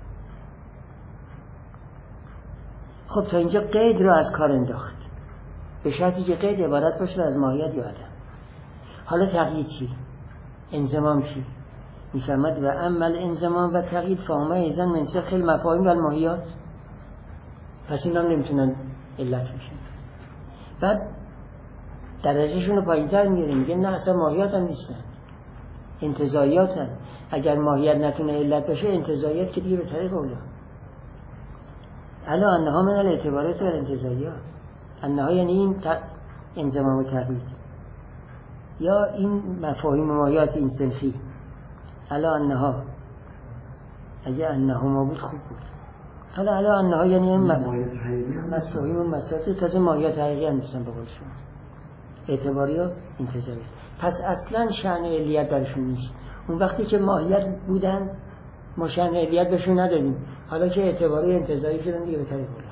خب تا اینجا قید رو از کار انداخت، به شرطی که قید عبارت باشه از ماهیت یا عدم. حالا تقیید چی؟ انضمام چی؟ میفرمد و عمل انضمام و تقیید فهمه ایزن من سخ المفاهیم و الماهیات، پس اینا نمیتونن علت بشن. بعد درجهشون رو پایین‌تر میگیره، میگه نه اصلا ماهیات هم نیستن، انتزاعیات هم. اگر ماهیت نتونه علت باشه، انتزاعیات که دیگه به طریق اولا. الا انها من الاعتبارات و الانتزاعیات. انها یعنی این انضمام و تقیید یا این مفاهیم و ماهیات این صنفی. الا انها، اگه انها ما بود خوب بود. حالا الا انها یعنی این مفاهیم و مسائل تازه ماهیات حقیقی هم نیستن به قول شما، اعتباری و انتزاعی. پس اصلا شأن علیت درشون نیست. اون وقتی که ماهیت بودن ما شأن علیت بهشون ندادیم، حالا که اعتباری انتزاعی شدن دیگه به طریق اولا.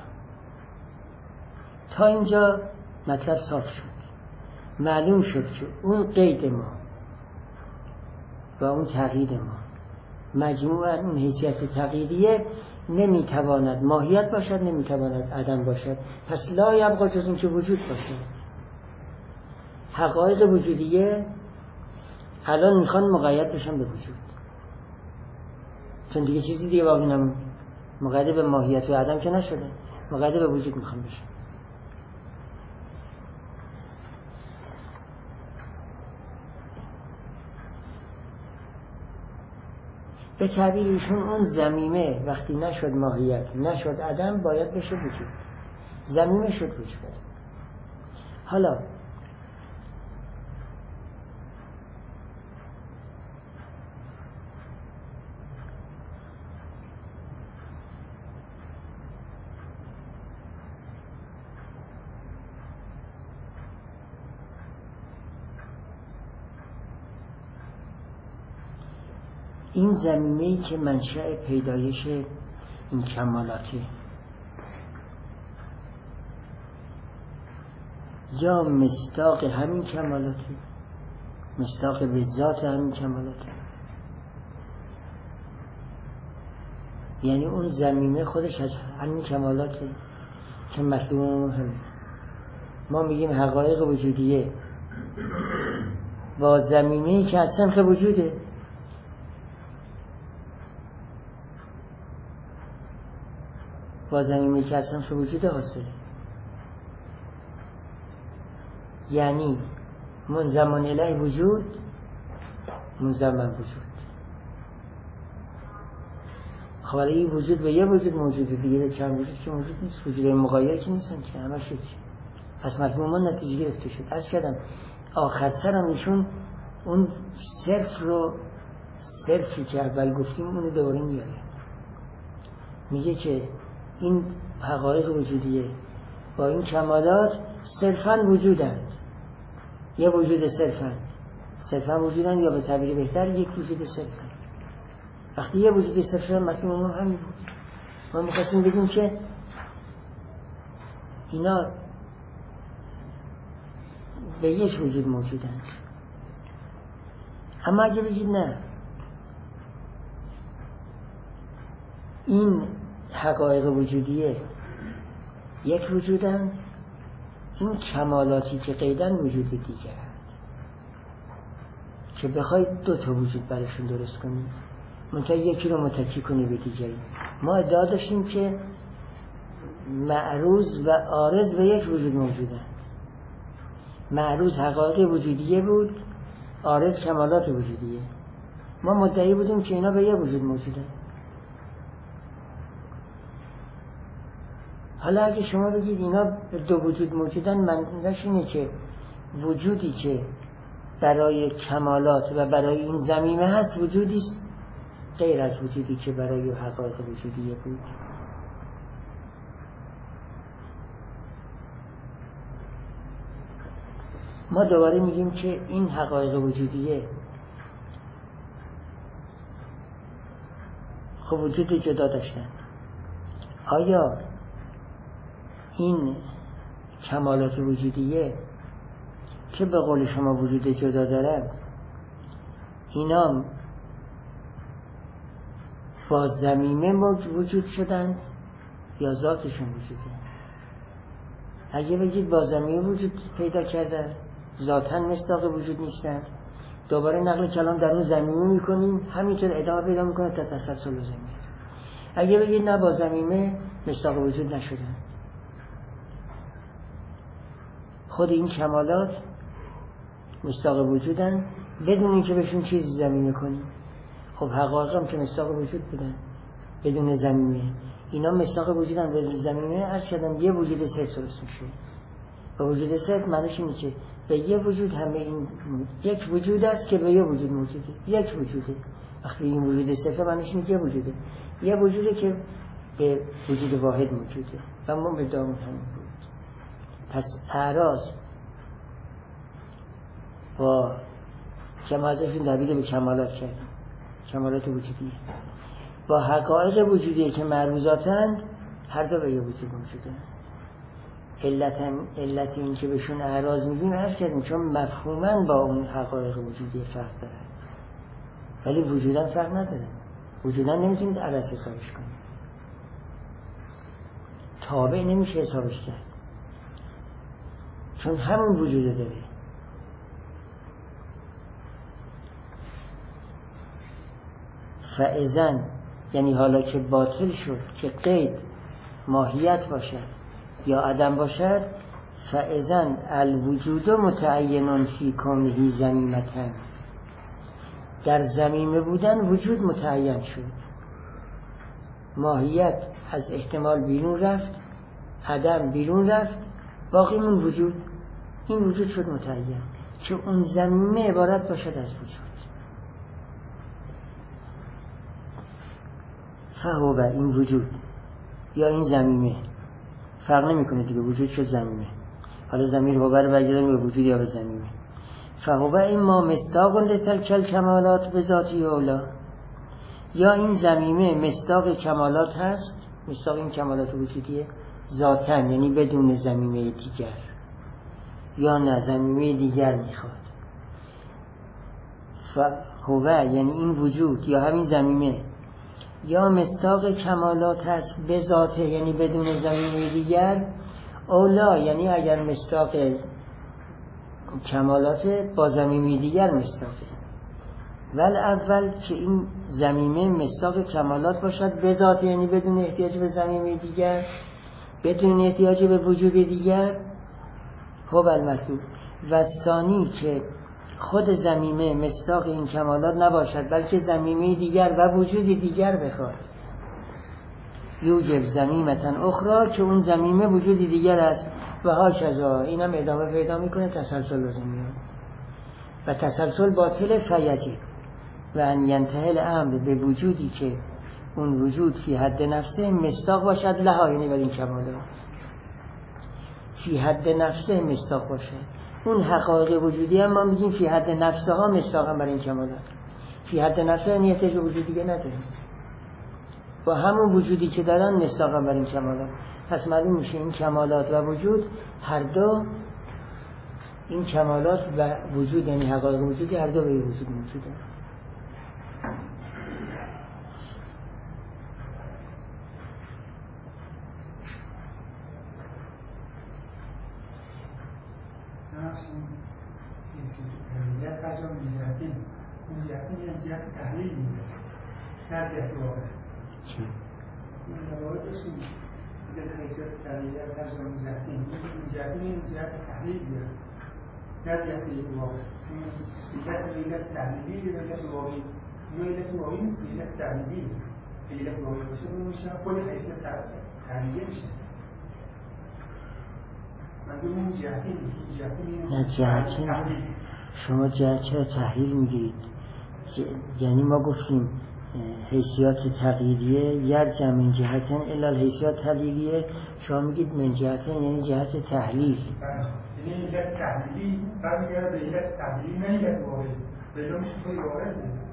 تا اینجا مطلب صاف شد، معلوم شد که اون قید ما و اون تقیید ما مجموعاً اون حیثیت تقییدیه نمیتواند ماهیت باشد، نمیتواند عدم باشد. پس لا یبقا جز این که وجود باشد. حقایق وجودیه الان میخوان مقید بشن به وجود، چون دیگه چیزی دیگه باقی نمون. مقید به ماهیت و عدم که نشده، مقید به وجود میخوان بشن. به تعبیر ایشون اون ضمیمه وقتی نشد ماهیت نشد عدم باید بشه وجود. ضمیمه شد وجود. حالا این ضمیمه‌ای که منشأ پیدایش این کمالاته یا مصداق همین کمالاته، مصداق به ذات همین کمالاته، یعنی اون ضمیمه خودش از همین کمالاته که مطلوب هم. ما میگیم حقایق وجودیه با ضمیمه‌ای که از سنخ وجوده. با زمینه که اصلا تو وجود حاصله. یعنی منضمن الیه وجود، منضمن وجود. خب این وجود به یه وجود موجوده، دیگه به چند وجود که موجود نیست، وجود مغایر که نیستن که همه شد. پس مفهوم نتیجه گرفته شد. عرض کردم آخر سرم ایشون اون صرف رو، صرفی که اول گفتیم اونو دوباره میاره، میگه که این حقایق وجودیه با این کمالات صرفاً وجودند، یه وجود صرفاً صرفاً وجودند، یا به تعبیر بهتر یک وجود صرفاً. وقتی یه وجود صرفاً مفهوم اون همین بود. ما میخواستیم بگیم که اینا به یک وجود موجودند. اما اگه بگید نه، این حقایق وجودیه یک وجودند، این کمالاتی که قیدن وجود دیگرند که بخواید دو تا وجود براشون درست کنید، منتها یکی رو متکی کنی به دیگری. ما ادعا داشتیم که معروض و عارض به یک وجود موجودند. معروض حقایق وجودیه بود، عارض کمالات وجودیه. ما مدعی بودیم که اینا به یک وجود موجودند. حالا اگه شما بگید اینا به دو وجود موجودن، معنیش اینه که وجودی که برای کمالات و برای این زمینه هست وجودی است غیر از وجودی که برای حقایق وجودیه بود. ما دوباره میگیم که این حقایق وجودیه خب وجود جدا داشتند. آیا این کمالات وجودیه که به قول شما وجود جدا دارند، اینا با زمینه وجود شدند یا ذاتشون وجوده؟ اگه بگید با زمینه وجود پیدا کردن، ذاتاً مصداق وجود نیستند، دوباره نقل کلام در اون زمینه میکنیم، همینطور ادامه پیدا میکنه تا تسلسل زمینه. اگه بگید نه با زمینه مصداق وجود نشدن، خود این کمالات مصداق وجودن بدون اینکه بهشون چیزی زمینه کنیم. خب حقایق هم که مصداق وجود بودن بدون زمینه، اینا مصداق وجودن بدون زمینه. عرض کردم یه وجود صرف درست میشه. و وجود صرف معنیش اینه که به یه وجود همه این یک وجود است که به یه وجود موجوده، یک وجوده. وقتی این وجود صرف معنیش اینه که یه وجوده، یه وجوده که به وجود واحد موجوده. و ما به دامون همین بود. پس اعراض با که ما ازشون تبدیل به کمالات کردیم، کمالات وجودی با حقایق وجودی که معروضاتن، هر دو به یه وجود موجوده. علت علت این که بهشون اعراض میگیم عرض کردیم چون مفهوماً با اون حقایق وجودی فرق داره، ولی وجوداً فرق نداره. وجوداً نمیتونید اعراض حسابش کنید، تابع نمیشه حسابش کرد، چون همون وجوده داره. فاذن یعنی حالا که باطل شد که قید ماهیت باشد یا عدم باشد، فاذن الوجود متعین فی کونه ضمیمة، در ضمیمه بودن وجود متعین شد، ماهیت از احتمال بیرون رفت، عدم بیرون رفت، باقی من وجود. این وجود شد متعین که اون ضمیمه عبارت باشد از وجود. فهو این وجود یا این ضمیمه فرق نمیکنه دیگه، وجود شد ضمیمه. حالا ضمیر هو رو برگردیم به وجود یا به ضمیمه. فهو اما مصداق لتلک الکمالات بذاتی اولا، یا این ضمیمه مصداق کمالات هست، مصداق این کمالات وجودیه ذاتاً، یعنی بدون ضمیمه دیگر، یا نه ضمیمه دیگر میخواد. فهو یعنی این وجود یا همین ضمیمه یا مصداق کمالات هست به ذاته، یعنی بدون ضمیمه دیگر، اولا یعنی اگر مصداق کمالات با ضمیمه دیگر مصداقه، ول اول که این ضمیمه مصداق کمالات باشد به ذات، یعنی بدون احتیاج به ضمیمه دیگر، بدون احتیاج به وجود دیگر. هو المطلوب. و ثانی که خود ضمیمه مصداق این کمالات نباشد بلکه ضمیمه دیگر و وجود دیگر بخواد. یوجب ضمیمة اخرى، که اون ضمیمه وجود دیگر است. و هاکذا، اینم ادامه پیدا میکنه، تسلسل لازم میاد. و تسلسل باطل فیجب و ان ینتهی الامر به وجودی که اون وجود فی حد نفسه مصداق باشد لها، یعنی بر این کمالات فی حد نفسه مصداق باشد. اون حقایق وجودی هم ما میگیم فی حد نفسه ها مصداق هم بر این کمالات. فی حد نفسه یعنی احتیاج به وجود دیگه نداریم، با همون وجودی که دارن مصداق هم بر این کمالات. پس معلوم میشه این کمالات و وجود هر دو، این کمالات و وجود یعنی حقایق وجودی هر دو به وجود موجوده. یا ترجمه می‌جهتی می‌جهتی یعنی جهت تحلیل می‌ده، نه جهت واقع. چی؟ من واقع داشتیم که حیثیت تحلیلی ترجمه می‌جهتی می‌جهتی یعنی جهت تحلیل می‌ده، نه جهت واقع. جهت علت تحلیلی و علت واقعی، نه علت واقعی نیست، علت تحلیلی. علت واقعی باشه اون میشه خود حیثیت تحلیلی میشه. نه جهتی شما جهت چرا تحلیل میگیرید؟ یعنی ما گفتیم حیثیات تقییدیه یرجع من جهتن الا الحیثیات تحلیلیه، شما میگید من جهتن یعنی جهت تحلیل. یعنی علت تحلیلی برمیگرده به علت تحلیلی، نه علت واقعی. بلا میشه توی واقع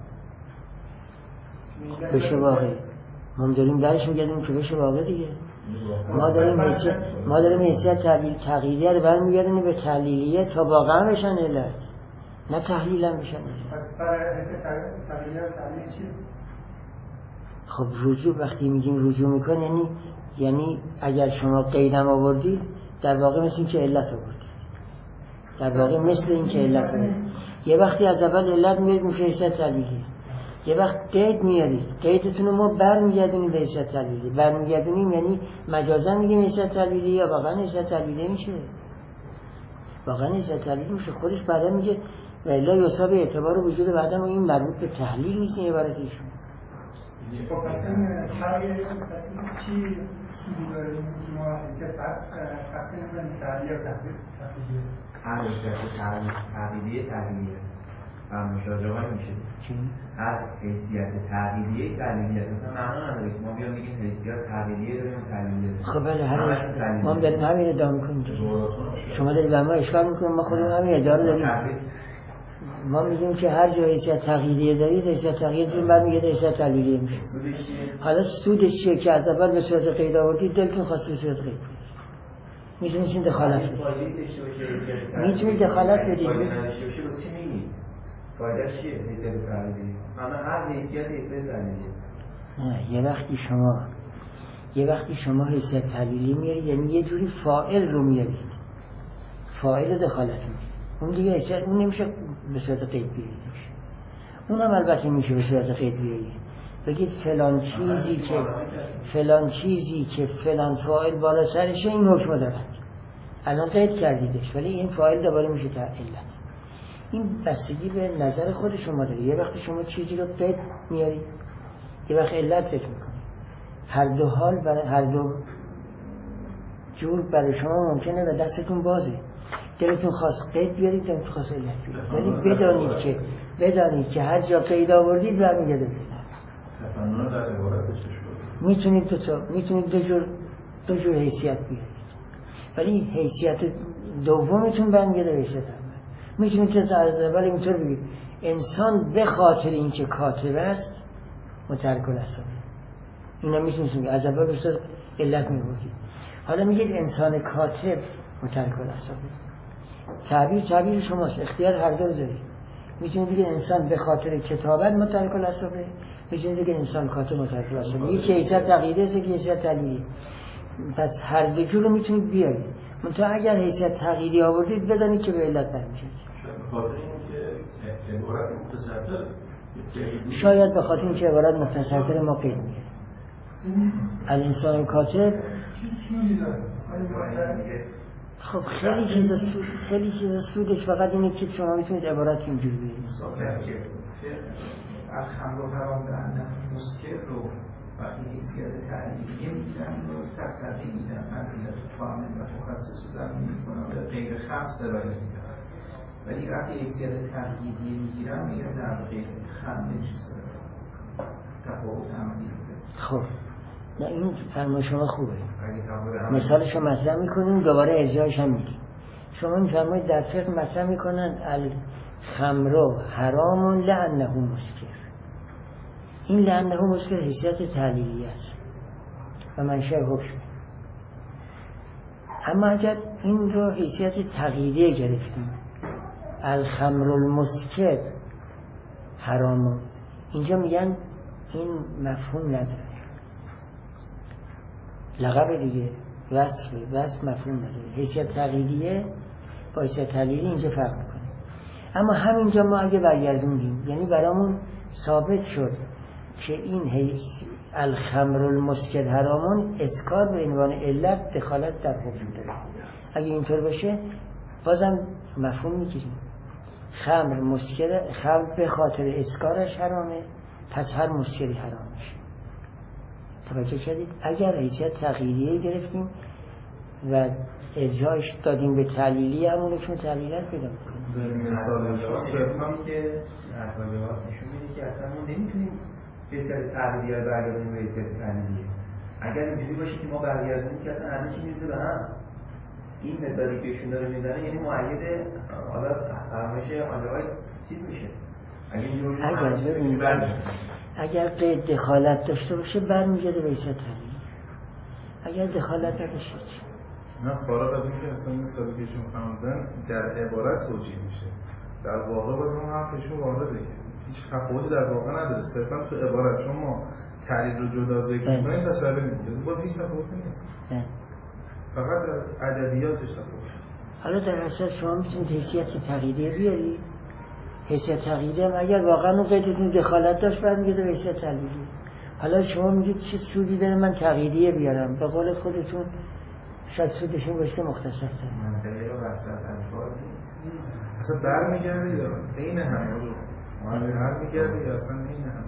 بشه واقعی. ما داریم درش میگردیم که بشه واقع دیگه. ما داریم حیثیت ما داریم حیثیت تقییدیه رو برمیگردیم به تحلیلیه تا واقعا بشن علت، نه تحلیل هم بشن علت. پس برای حیثیت تقییدیه و تحلیل چیه؟ خب رجوع وقتی میگیم رجوع میکن یعنی یعنی اگر شما قیدم آوردید در واقع مثل این که علت آوردید، در واقع مثل این که علت آوردید. یه وقتی از اول علت میارید میشه حیثیت تحلیلی، یه وقت قید میارید، قیدتون رو ما برمیگردونیم به حیثیت تحلیلی. برمیگردونیم یعنی مجازا میگیم حیثیت تحلیلی یا واقعا حیثیت تحلیلی میشه؟ واقعا حیثیت تحلیلی میشه. خودش بعدا میگه و الا یصاب اعتبار وجود بعدم و این مربوط به تحلیل نیست. این عبارت ایشون خب پس این فرقی پس این چی سودی داره که ما حیثیت تقسیم کنیم تحلیل و تحلیل؟ هر حیثیت تحلیلی تحلیلیه و مشاجره میشه. هر حیثیت تحلیلیه تحلیلیه مثلا معنا نداره ما بیان میگیم حیثیت تحلیلیه داریم تحلیلیه. خب بله همین ما داریم همین ادعا میکنیم. شما دارید به ما اشکال میکنیم، ما خودمون همین ادعا داریم. ما میگیم که هر جا حیثیت تقییدیه دارید حیثیت تقییدتون بعد میگه حیثیت تحلیلیه میشه. حالا سودش چیه که از اول به صورت قید آوردید دلتون خواست به صورت قید میتونید این دخالت بدید، میتونید دخالت بدید. فایدهش چیه؟ حیثیت تحلیلی. معنا هر حیثیت حیثیت تحلیلی است. نه یه وقتی شما یه وقتی شما حیثیت تحلیلی میارید یعنی یه جوری فاعل رو میارید، فاعل دخالت میدید، اون دیگه حیثیت اون نمیشه به صورت قید بیارید. اونم البته میشه به صورت قید بیارید، بگید فلان چیزی که فلان چیزی که فلان فاعل بالا سرشه این حکم دارد. الان قید کردیدش ولی این فاعل دوباره میشه تا علت. این بستگی به نظر خود شما داره. یه وقتی شما چیزی رو قید میارید، یه وقت علت فکر میکنید. هر دو حال برای هر دو جور برای شما ممکنه و دستتون بازه. دلتون خواست قید بیارید، دلتون خواست علت بیارید. ولی بدانید که بدانید که هر جا قید آوردید برمیگرده به علت. تفنن در عبارتش شد. میتونید دو تا میتونید دو جور دو جور حیثیت بیارید. ولی حیثیت دومتون برمیگرده به حیثیت اول. میتونید که از اول اینطور بگید انسان به خاطر اینکه کاتب است مترک الاسباب، اینا میتونید از اول به صورت علت میگید. حالا میگید انسان کاتب مترک الاسباب. تعبیر تعبیر شماست، اختیار هر دو رو دارید. میتونید بگید انسان به خاطر کتابت مترک الاسباب، میتونید بگید انسان کاتب مترک الاسباب. یکی حیثیت تقییدی است، یکی حیثیت تعلیلی. پس هر دو جور رو میتونید بیارید. منتها اگر حیثیت تقییدی آوردید بدانید که به علت برمیگردید. به خاطر اینکه عبارت متصدر شاید به خاطر اینکه عبارت مختصرتر ما قید میگه الانسان کاتب. خب خیلی چیزا سود خیلی چیزا سودش فقط اینه که شما میتونید عبارت اینجوری بگید. الخمر رو حرام دهندن مسکر رو وقتی حیثیت تعلیلیه میگیرن و تصدقی میدن من دیگه تو فاهمه و مخصص و زمین میکنم به غیر خمس سرایت میدن ولی وقتی حیثیت تعلیلیه میگیرن میگن در غیر خمس چیز تفاوت عملی بوده. خب نه این فرما شما خوبه، مثالشو مطرح میکنیم دوباره اجراش هم میدیم. شما میفرمایید در فقه مطرح میکنن الخمر حرام لعنه مسکر. این لعنه مسکر حیثیت تعلیلی است و منشأ حکم. اما اگر این رو حیثیت تقییدیه گرفتیم الخمر المسکر حرام، اینجا میگن این مفهوم نداره، لقب دیگه وصفه، وصف مفهوم نداره. حیثیت تقییدیه با حیثیت تعلیلی اینجا فرق میکنه. اما همینجا ما اگه برگردونیم یعنی برامون ثابت شد که این حیث الخمر المسکر حرامون اسکار به عنوان علت دخالت در حکم داره. اگه اینطور باشه بازم مفهوم میگیریم خمر مسکر، خمر به خاطر اسکارش حرامه پس هر مسکری حرام میشه. توجه کردید؟ اگر حیثیت تغییریه گرفتیم و اجراش دادیم به تعلیلی همونه چون تعلیلی رو پیدا میکنیم. به مثال شما که احوال واسه نشون میده که اصلا ما نمیتونیم حیثیت تعلیلی رو برگردونیم به حیثیت تعلیلیه. اگر اینجوری باشه که ما برگردونیم که اصلا همه چی میرسه به هم، این مثالی که ایشون داره میزنه یعنی مؤید حالا فرمایش آجاهای چیز میشه. اگر اینجوری اگر اگر قید دخالت داشته باشه برمیگرده به حیثیت تعلیلی. اگر دخالت نداشته نه فارغ از اینکه اصلا مثالی که ایشون فرمودن در عبارت توجیه میشه، در واقع باز هم حرفشون وارده که هیچ تفاوتی در واقع نداره، صرفا تو عبارت شما تعلیل رو جدا ذکر می‌کنید پس سبب میگه باز هیچ تفاوتی نیست، فقط در ادبیاتش تفاوت. حالا در اصل شما میتونید حیثیت تقییدیه بیارید، حیثیت تقییدیه هم اگر واقعا اون قیدتون دخالت داشت برمیگرده به حیثیت تعلیلی. حالا شما میگید چه سودی داره من تقییدیه بیارم، به قول خودتون شاید سودشون باشه مختصر تر. اصلا برمیگرده یا عین هم رو برمیگرده یا اصلا عین هم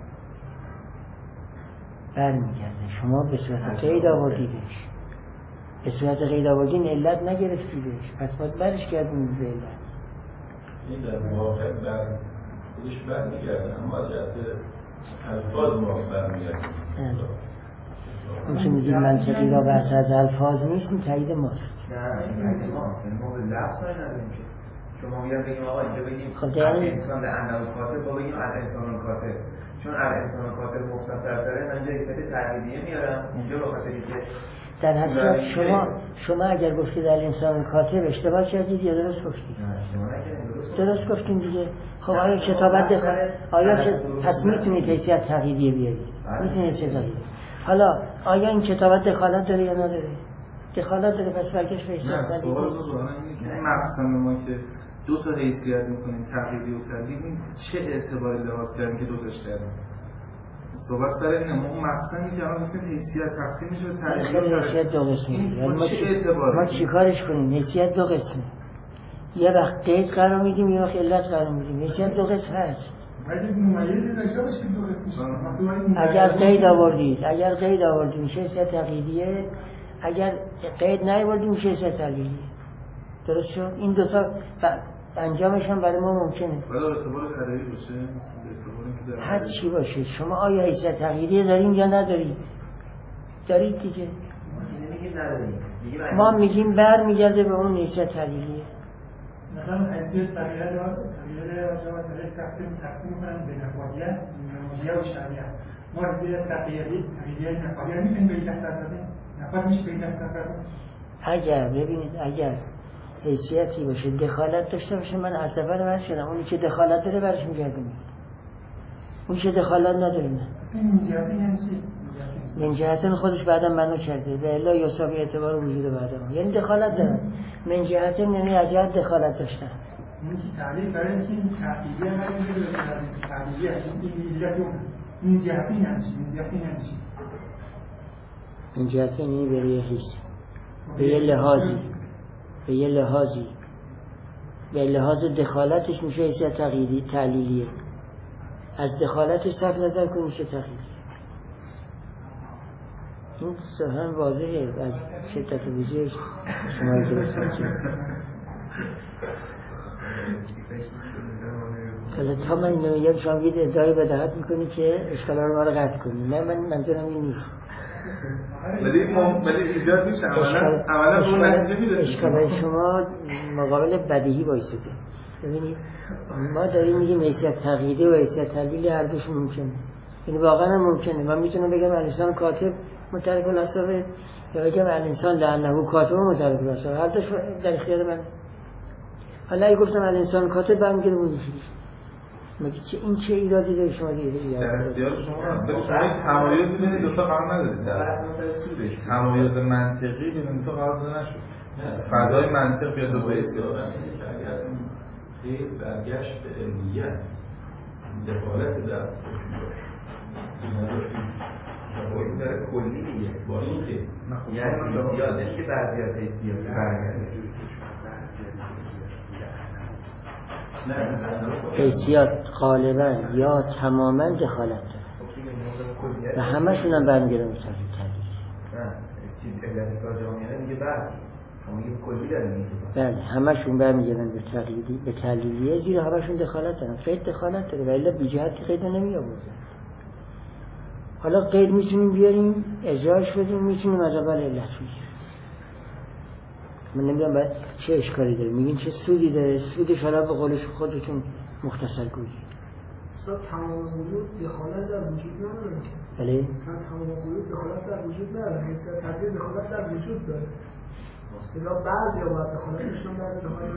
برمیگرده. شما به صورت قید آوردیدش، به صورت قید آوردین علت نگرفتیدش پس باید برش کردیم به علت. این در واقع بر خودش برمیگرده اما جهت الفاظ ما برمیگرده. این که میگید منطقی را بحث از الفاظ نیست این تایید ماست. نه این تایید ماست، ما به لفظ های نداریم که شما میگن بگیم آقا اینجا بگیم خب انسان به انه کاتب با بگیم از انسان کاتب، چون از انسان کاتب مختصر تره من اینجا حیثیت تعلیلیه میارم اونجا به خاطر اینکه در حقیقت شما شما اگر گفتید در انسان کاتب اشتباه کردید یا درست گفتید؟ نه اشتباه نکردید، درست گفتین دیگه. خب آیا کتابت دخالت آیا که پس میتونید حیثیت تقییدیه بیارید؟ میتونید حیثیت تقییدیه. حالا آیا این کتابت دخالت داره یا نداره؟ دخالت داره پس برگشت به حیثیت تقییدیه. نه سوال اینه مقصد ما که دو تا حیثیت میکنیم تقییدی و تعلیلی چه اعتباری لحاظ کردیم که دو تاش کردیم؟ صحبت سر اینه ما اون مقصدی که الان میگیم حیثیت تقسیم میشه به تعلیلی و حیثیت دو قسمه. یعنی ما چه اعتباری؟ ما چیکارش کنیم؟ حیثیت دو قسمه. یه وقت قید قرار میدیم یه وقت علت قرار میدیم. حیثیت دو قسم هست. اگر قید آوردید اگر قید آوردید میشه حیثیت تقییدیه، اگر قید نیاوردید میشه حیثیت تعلیلیه. درست شد؟ این دو تا انجامش هم برای ما ممکنه. ولی اعتبار ادبی باشه، هر چی باشه. شما آیا حیثیت تقییدیه دارین یا ندارید؟ دارید دیگه. ما میگیم برمیگرده به اون حیثیت تعلیلیه. مثلا حیثیت تغییر رو تغییر رو تقسیم تقسیم کنن بین نفاقیت نمودیه و شریعت. ما حیثیت تغییری تغییری نفاقیت میتونیم به این تحت بدیم. نفاق میشه به این تحت بدیم. اگر ببینید اگر حیثیتی باشه دخالت داشته باشه من از اول من شدم اونی که دخالت داره برش میگردم، اونی که دخالت نداره نه. این جهتی یعنی چی؟ من جهتن خودش بعدا منو کرده و الا یساوی اعتبار وجود بعدا، یعنی دخالت داره. من جهتن یعنی از جهت دخالت داشتن. اون که تعلیل برای اینکه این تحقیقی هم باید میگه بسید از این تحقیقی هست این علت این جهتی نمیشه این جهتی نمیشه این جهتی نمی به یه حس به یه لحاظی به یه لحاظی به لحاظ دخالتش میشه حسیت تقییدی تعلیلیه از دخالتش صرف نظر کنی میشه تقییدی این سهن واضحه از شدت وجودش شما درست میشه حالا تا من اینو میگم شما بگید ادعای بداهت میکنی که اشکالا رو ما رو قطع کنی نه من منظورم این نیست ولی ولی ایجاد میشه عملا عملا به اون نتیجه میرسید اشکالای شما مقابل بدیهی وایساده ببینید ما داریم میگیم حیثیت تقییده و حیثیت تعلیلی هر دوش ممکنه این واقعا هم ممکنه من میتونم بگم الانسان کاتب مترک الاسبه یا بگم الانسان لعنه کاتب مترک الاسبه هر دوش در اختیار من حالا اگه گفتم الانسان کاتب برمیگرده بود مگه چه این چه ایرادی داره شما دیگه در اختیار شما هست ولی شما هیچ تمایزی بین دو تا قرار ندارید در تمایز منطقی بین دو تا قرار داده نشد فضای منطق بیاد دو بایستی اگر خیلی برگشت به علمیت دخالت در این داره کلی نیست با این خیلی یعنی زیادش که بعضیت حیثیت برگرده حیثیت غالبا یا تماما دخالت داره و همشون هم برمیگردن به تعلیل بله همشون برمیگردن به تعلیلی به تعلیلیه زیرا همشون دخالت دارن قید دخالت داره و الا بی جهت قید نمی آوردن حالا قید میتونیم بیاریم اجراش بدیم میتونیم از اول علت بگیریم من نمیدونم باید چه اشکالی داره میگین چه سودی داره سودش حالا به قولش خودتون مختصر گویی سود تمام وجود دخالت در وجود نداره بله تمام وجود دخالت در وجود نداره حیثیت تقدیر دخالت در وجود داره اصلا بعضی ها باید دخالتشون بعضی دخالت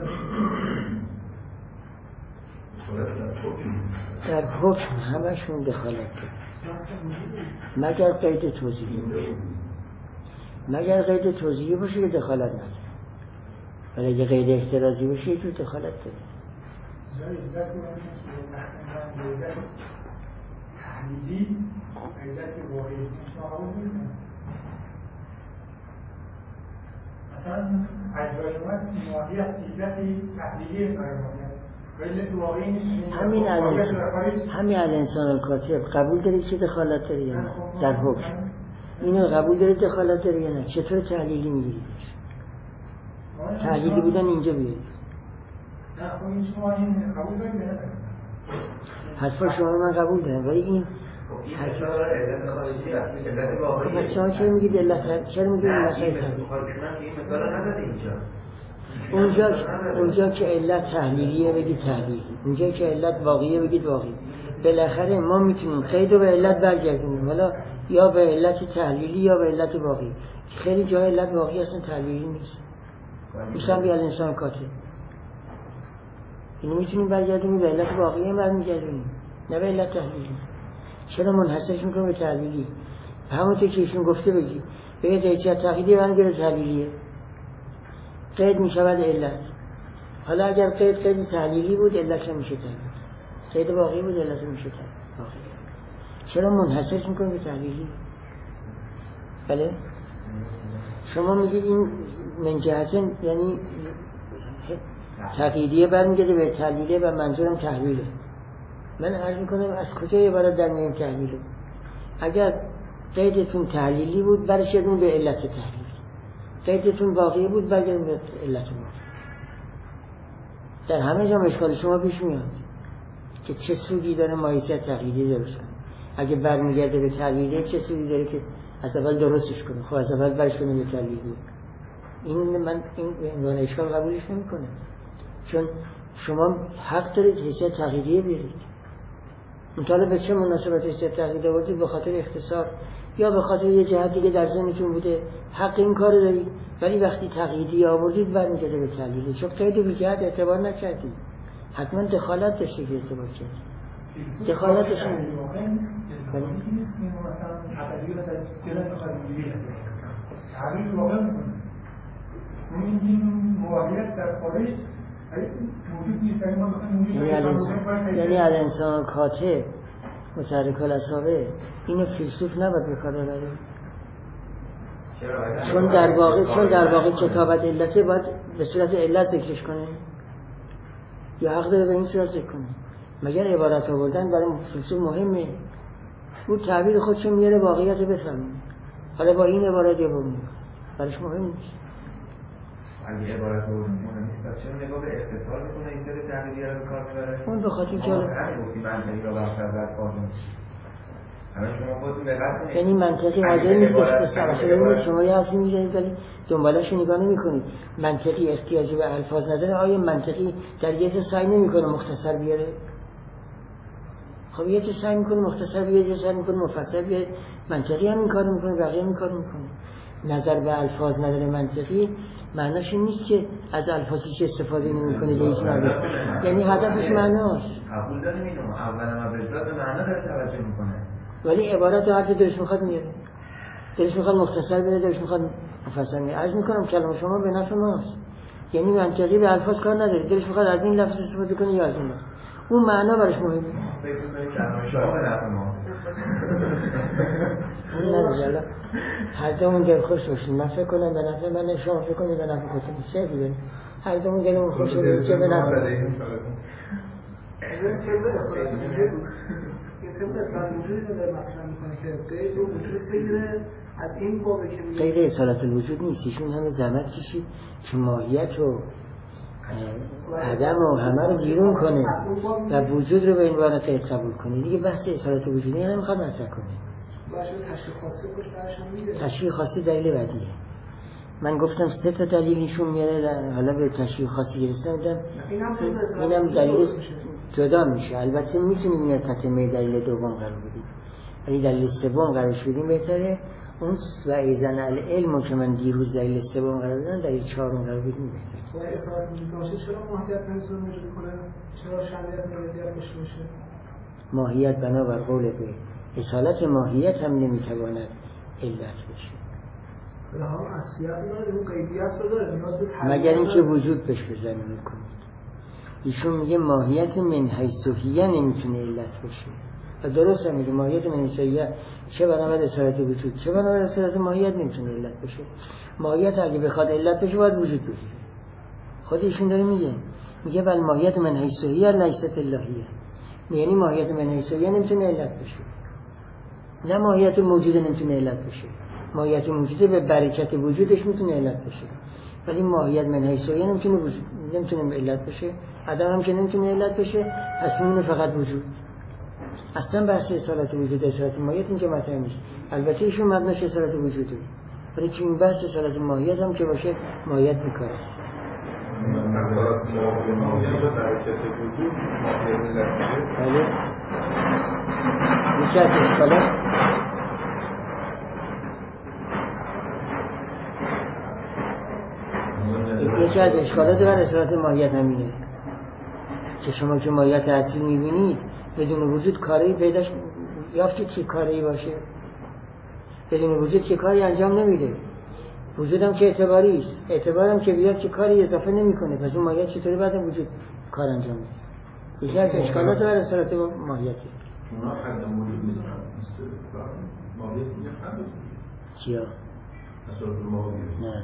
در حکم همشون دخالت داره مگر قید توضیحی مگر قید توضیحی باشه که دخالت نداره ولی اگه قید احترازی باشه تو دخالت داره تحلیلی قیدت واقعی مثلا اجرای اومد ماهیت قیدتی تحلیلی قیدت واقعی نیست همین الانسان همین الانسان الکاتب قبول داری که دخالت داره یا نه در حکم اینو قبول داری دخالت داره یا نه چطور تحلیلی میگیریش تحلیلی بودن اینجا بیارید نه خب این شما این قبول دارید نه حرفا شما رو من قبول دارم ولی این پس شما چرا میگید علت چرا میگید این مسائل تحلیلی اونجا اونجا که علت تحلیلیه بگید تحلیلی اونجا که علت واقعیه بگید واقعی بالاخره ما میتونیم قید رو به علت برگردونیم حالا یا به علت تحلیلی یا به علت واقعی خیلی جای علت واقعی اصلا تحلیلی نیست میشم بیال انسان کاتب اینو میتونیم برگردونیم به علت واقعی هم برمیگردونیم نه به علت تحلیلی چرا منحصرش میکنم به تحلیلی همونطور که ایشون گفته بگی بگید حیثیت تقییدی برمیگرده تحلیلیه قید میشود علت حالا اگر قید قید تحلیلی بود علت میشه تحلیل قید واقعی بود علت میشه تحلیل چرا منحصرش میکنیم به تحلیلی بله شما میگید این من جهتن یعنی تقییدیه برمیگرده به تحلیله و منظورم تحلیله من عرض میکنم از کجا عبارت در میان تحلیله اگر قیدتون تحلیلی بود برشدون به علت تحلیل قیدتون واقعی بود برگردون به علت واقعی در همه جا اشکال شما پیش میاد که چه سودی داره ماهیت تقییدی درست اگه برمیگرده به تحلیله چه سودی داره که از اول درستش کنه خب از اول برش کنه به تحلیلی این من این عنوان اشکال قبولش نمی‌کنم چون شما حق دارید حیثیت تقییدیه بیارید مطالب به چه مناسبت حیثیت تقییدیه آوردید به خاطر اختصار یا به خاطر یه جهت دیگه در ذهنتون بوده حق این کارو دارید ولی وقتی تقییدی آوردید برمیگرده به تحلیل چون قید به جهت اعتبار نکردید حتما دخالت داشته که اعتبار کردید دخالتش نیست که مثلا عقلی رو در جلد خالیه تعبیر واقع میکنه میگیم مواقعیت در خارج یعنی الانسان کاتب متحرک الاصابع اینو فیلسوف نباید بکار ببره، چون در واقع چون در واقع کتابت علته باید به صورت علت ذکرش کنه یا حق داره به این صورت ذکر کنه. مگر عبارت آوردن برای فیلسوف مهمه؟ او تعبیر خودشو میاره واقعیت بفهمه، حالا با این عبارت یا با اون برایش مهم نیست. اگه عبارت آوردن مهم نیست چرا نگاه به اختصار میکنه این سری تعبیری رو به کار میبره؟ اون به خاطر که همین گفتی منطقی را بخش از الفاظ نیست. یعنی منطقی حاضر نیستش به سرخیره شما یه حرفی میزنید دارید دنبالش نگاه نمی کنید. منطقی احتیاجی به الفاظ نداره، آیا منطقی در یه جا سعی نمی کنه مختصر بیاره؟ خب یه جا سعی میکنه مختصر بیاره، یه جا سعی میکنه مفصل بیاره. منطقی هم این کارو میکنه، بقیه هم این کارو میکنه. نظر به الفاظ نداره منطقی معناش این نیست که از الفاظی چه استفاده نمیکنه به هیچ معنی، یعنی هدفش معناست. قبول داریم اینو، اولا ما به معنا داره توجه میکنه، ولی عبارت هر که دلش میخواد میاره، دلش میخواد مختصر بیاره، دلش میخواد مفصل میاره. عرض میکنم کلام شما به نفع ماست، یعنی منطقی به الفاظ کار نداره، دلش میخواد از این لفظ استفاده کنه یا از اون لفظ، اون معنا براش مهمه. فکر کنید کلام شما به نفع ما اون نداره. هر دومون دل خوش باشیم، من فکر کنم به نفع من، شما فکر کنید به نفع خودتون. چه دیگه هر دومون دلمون خوش باشه که به نفع طبق اصالت وجودی رو داره مطرح میکنه که قید و وجود بگیره از این بابه که میگه قید اصالت الوجود نیست. ایشون همه زحمت کشید که ماهیت و عدم و همه رو بیرون کنه و وجود رو به این عنوان قید قبول کنه. دیگه بحث اصالت وجودی نمیخواد مطرح کنه. باشه تشریح خاصی کش براشون میگه. تشریح خاصی دلیل بعدیه. من گفتم سه تا دلیل ایشون میاره، حالا به تشریح خاصی گرفتن. اینم دلیل جدا میشه. البته میتونیم این تتمه دلیل دوم قرار بدیم، ولی دلیل سوم قرار بدیم بهتره. اون و ایزن العلم که من دیروز دلیل سوم قرار دادم دلیل چهارم قرار بدیم بهتره. و اصالت وجود باشه چرا ماهیت نمیتونه موجود کنه؟ چرا شرایط نمیتونه باشه باشه؟ ماهیت بنابر قول به اصالت ماهیت هم نمیتواند علت بشه. رها اصلیت نداره، اون قیدیت رو داره، نیاز به مگر اینکه وجود بهش بزنه میکنه. ایشون میگه ماهیت من حیثیه نمیتونه علت بشه و درست هم میگه ماهیت من حیثیه چه بنابرای اصالت وجود چه بنابرای اصالت ماهیت نمیتونه علت بشه. ماهیت اگه بخواد علت بشه باید وجود بگیره. خود ایشون داره میگه میگه ولی ماهیت من حیثیه لیست الهیه، یعنی ماهیت من حیثیه نمیتونه علت بشه، نه ماهیت موجود نمیتونه علت بشه. ماهیت موجوده به برکت وجودش میتونه علت بشه، ولی ماهیت من حیثیه نمیتونه وجود نمیتونه علت بشه. عدم هم که نمیتونه علت بشه، پس میمونه فقط وجود. اصلا بحث اصالت وجود اصالت ماهیت اینجا مطرح نیست. البته ایشون مبناش اصالت وجوده، ولی که این بحث اصالت ماهیت هم که باشه ماهیت بیکار است. اصالت ماهیت به برکت وجود ماهیت علت. بله یکی از اشکالات یکی از اشکالات بر اصالت ماهیت همینه که شما که ماهیت اصلی میبینید بدون وجود کاری پیداش یافتید چه کاری باشه، بدون وجود که کاری انجام نمیده. وجودم که اعتباری است، اعتبارم که بیاد که کاری اضافه نمیکنه، پس این ماهیت چطوری بعد وجود کار انجام میده؟ یکی از اشکالات بر اصالت ماهیته. اونا حد موجود میدونن ماهیت میگه حد چیا؟ اصالت ماهیت نه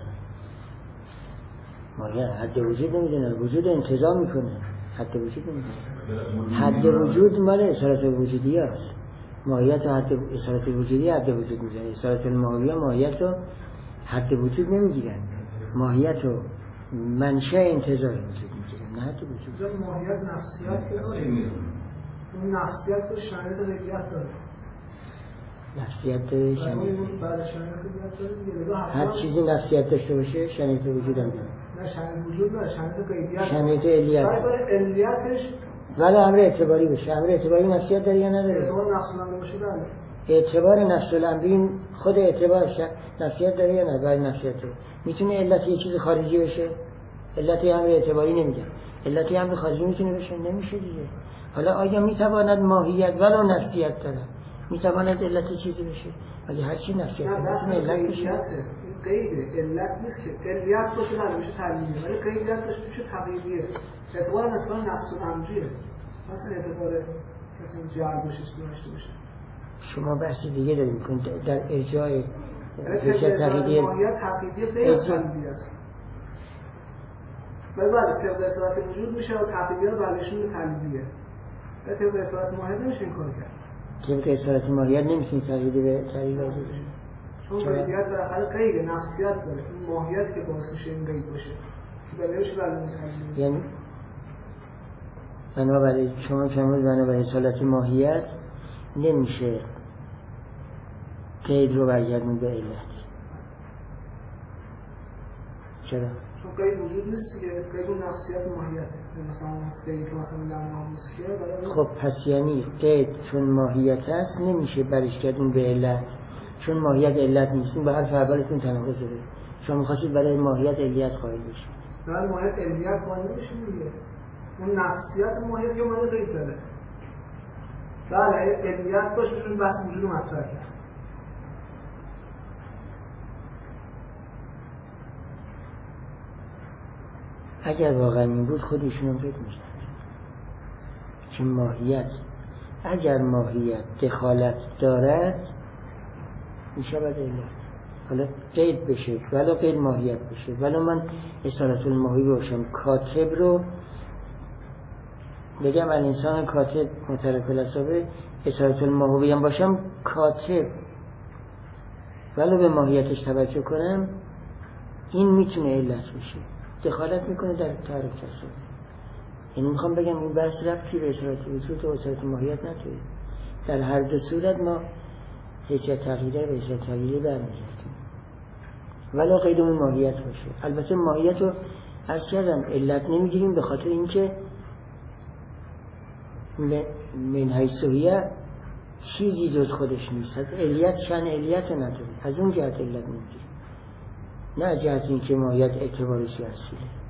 ماهیت حد وجود نمیدونه، وجود انتظام میکنه، حد وجود نمیدونه. حد وجود مال اصالت وجودی هست. ماهیت و حد اصالت وجودی حد وجود میدونه. اصالت الماهیه ماهیت و حد وجود نمیگیرن، ماهیت و منشأ انتظار وجود میگیرن، نه حد وجود. ماهیت نفسیت داره، اون نفسیت رو شرایط قیدیت داره. نفسیت داره، شرایط داره. هر چیزی نفسیت داشته باشه شرایط وجود هم داره. نه شرایط وجود داره، شرایط قیدیت. شرایط علیت. علیتش ولی امر اعتباری باشه. امر اعتباری نفسیت داره یا نداره؟ اعتبار نفس الامر باشه بله. اعتبار نفس الامر خود اعتبارش نفسیت داره یا نه؟ ولی نفسیت داره. میتونه علت یه چیز خارجی بشه؟ علت امر اعتباری نمیگم. علت امر خارجی میتونه بشه؟ نمیشه دیگه. حالا آیا میتواند ماهیت ولو نفسیت داره؟ میتواند علت چیزی بشه؟ اگه هر چی نفسیت داره میتونه علت بشه؟ قید علت نیست که علیت باشه نه میشه تعلیمیه، ولی قیدیت داشته میشه تقییدیه. اعتبار مثلا نفس و امریه، مثلا اعتبار مثلا جعل باشه داشته باشه. شما بحث دیگه داریم میکنید در ارجاع حیثیت تقییدیه ماهیت تقییدیه غیر از تعلیمیه است. ولی بعد طبق اصالت وجود میشه و تقییدیه رو برشون به تعلیمیه. ولی طبق اصالت ماهیت نمیشه این کار کرد. طبق اصالت ماهیت نمیتونی تقییدی به تعلیل وجود بشه. چون قیدیت بالاخره قید نفسیت داره، این ماهیت که باعث میشه این قید باشه که بله میشه بله تعلیمیه. یعنی بنابراین شما فرمودید بنابراین اصالت ماهیت نمیشه قید رو برگردون به علت. چرا؟ چون قید وجود نیست که قید اون نفسیت ماهیته. مثلا قید که مثلا در ناموس که خب پس یعنی قید چون ماهیت هست نمیشه برش گردون به علت، چون ماهیت علت نیست. این به هر فربالتون تناقض داره. شما می‌خواستید برای ماهیت علیت قائل بشید. برای ماهیت علیت قائل نمیشیم دیگه. اون نفسیت ماهیت که ماهیت قید زده. بله علیت باشه چون بحث وجود رو مطرح کرد. اگر واقعا این بود خودشون هم قید می‌شد. که ماهیت اگر ماهیت دخالت دارد میشه باید علت. حالا قید بشه ولی قید ماهیت بشه، ولی من اصالت الماهی باشم کاتب رو بگم الانسان کاتب مترک الاصابه اصالت الماهی هم باشم کاتب ولی به ماهیتش توجه کنم، این میتونه علت بشه. دخالت میکنه در تعریف تصادف. یعنی میخوام بگم این بحث ربطی به اصالت وجود و اصالت ماهیت نداره. در هر دو صورت ما حیثیت تغییره و حیثیت تغییری برمیگردیم ولی قیدمون ماهیت باشه. البته ماهیت رو عرض کردم علت نمیگیریم به خاطر اینکه من حیثیه چیزی جز خودش نیست. علیت شأن علیت رو نداره، از اون جهت علت نمیگیریم، نه جهت اینکه ماهیت اعتبارشی اصیله.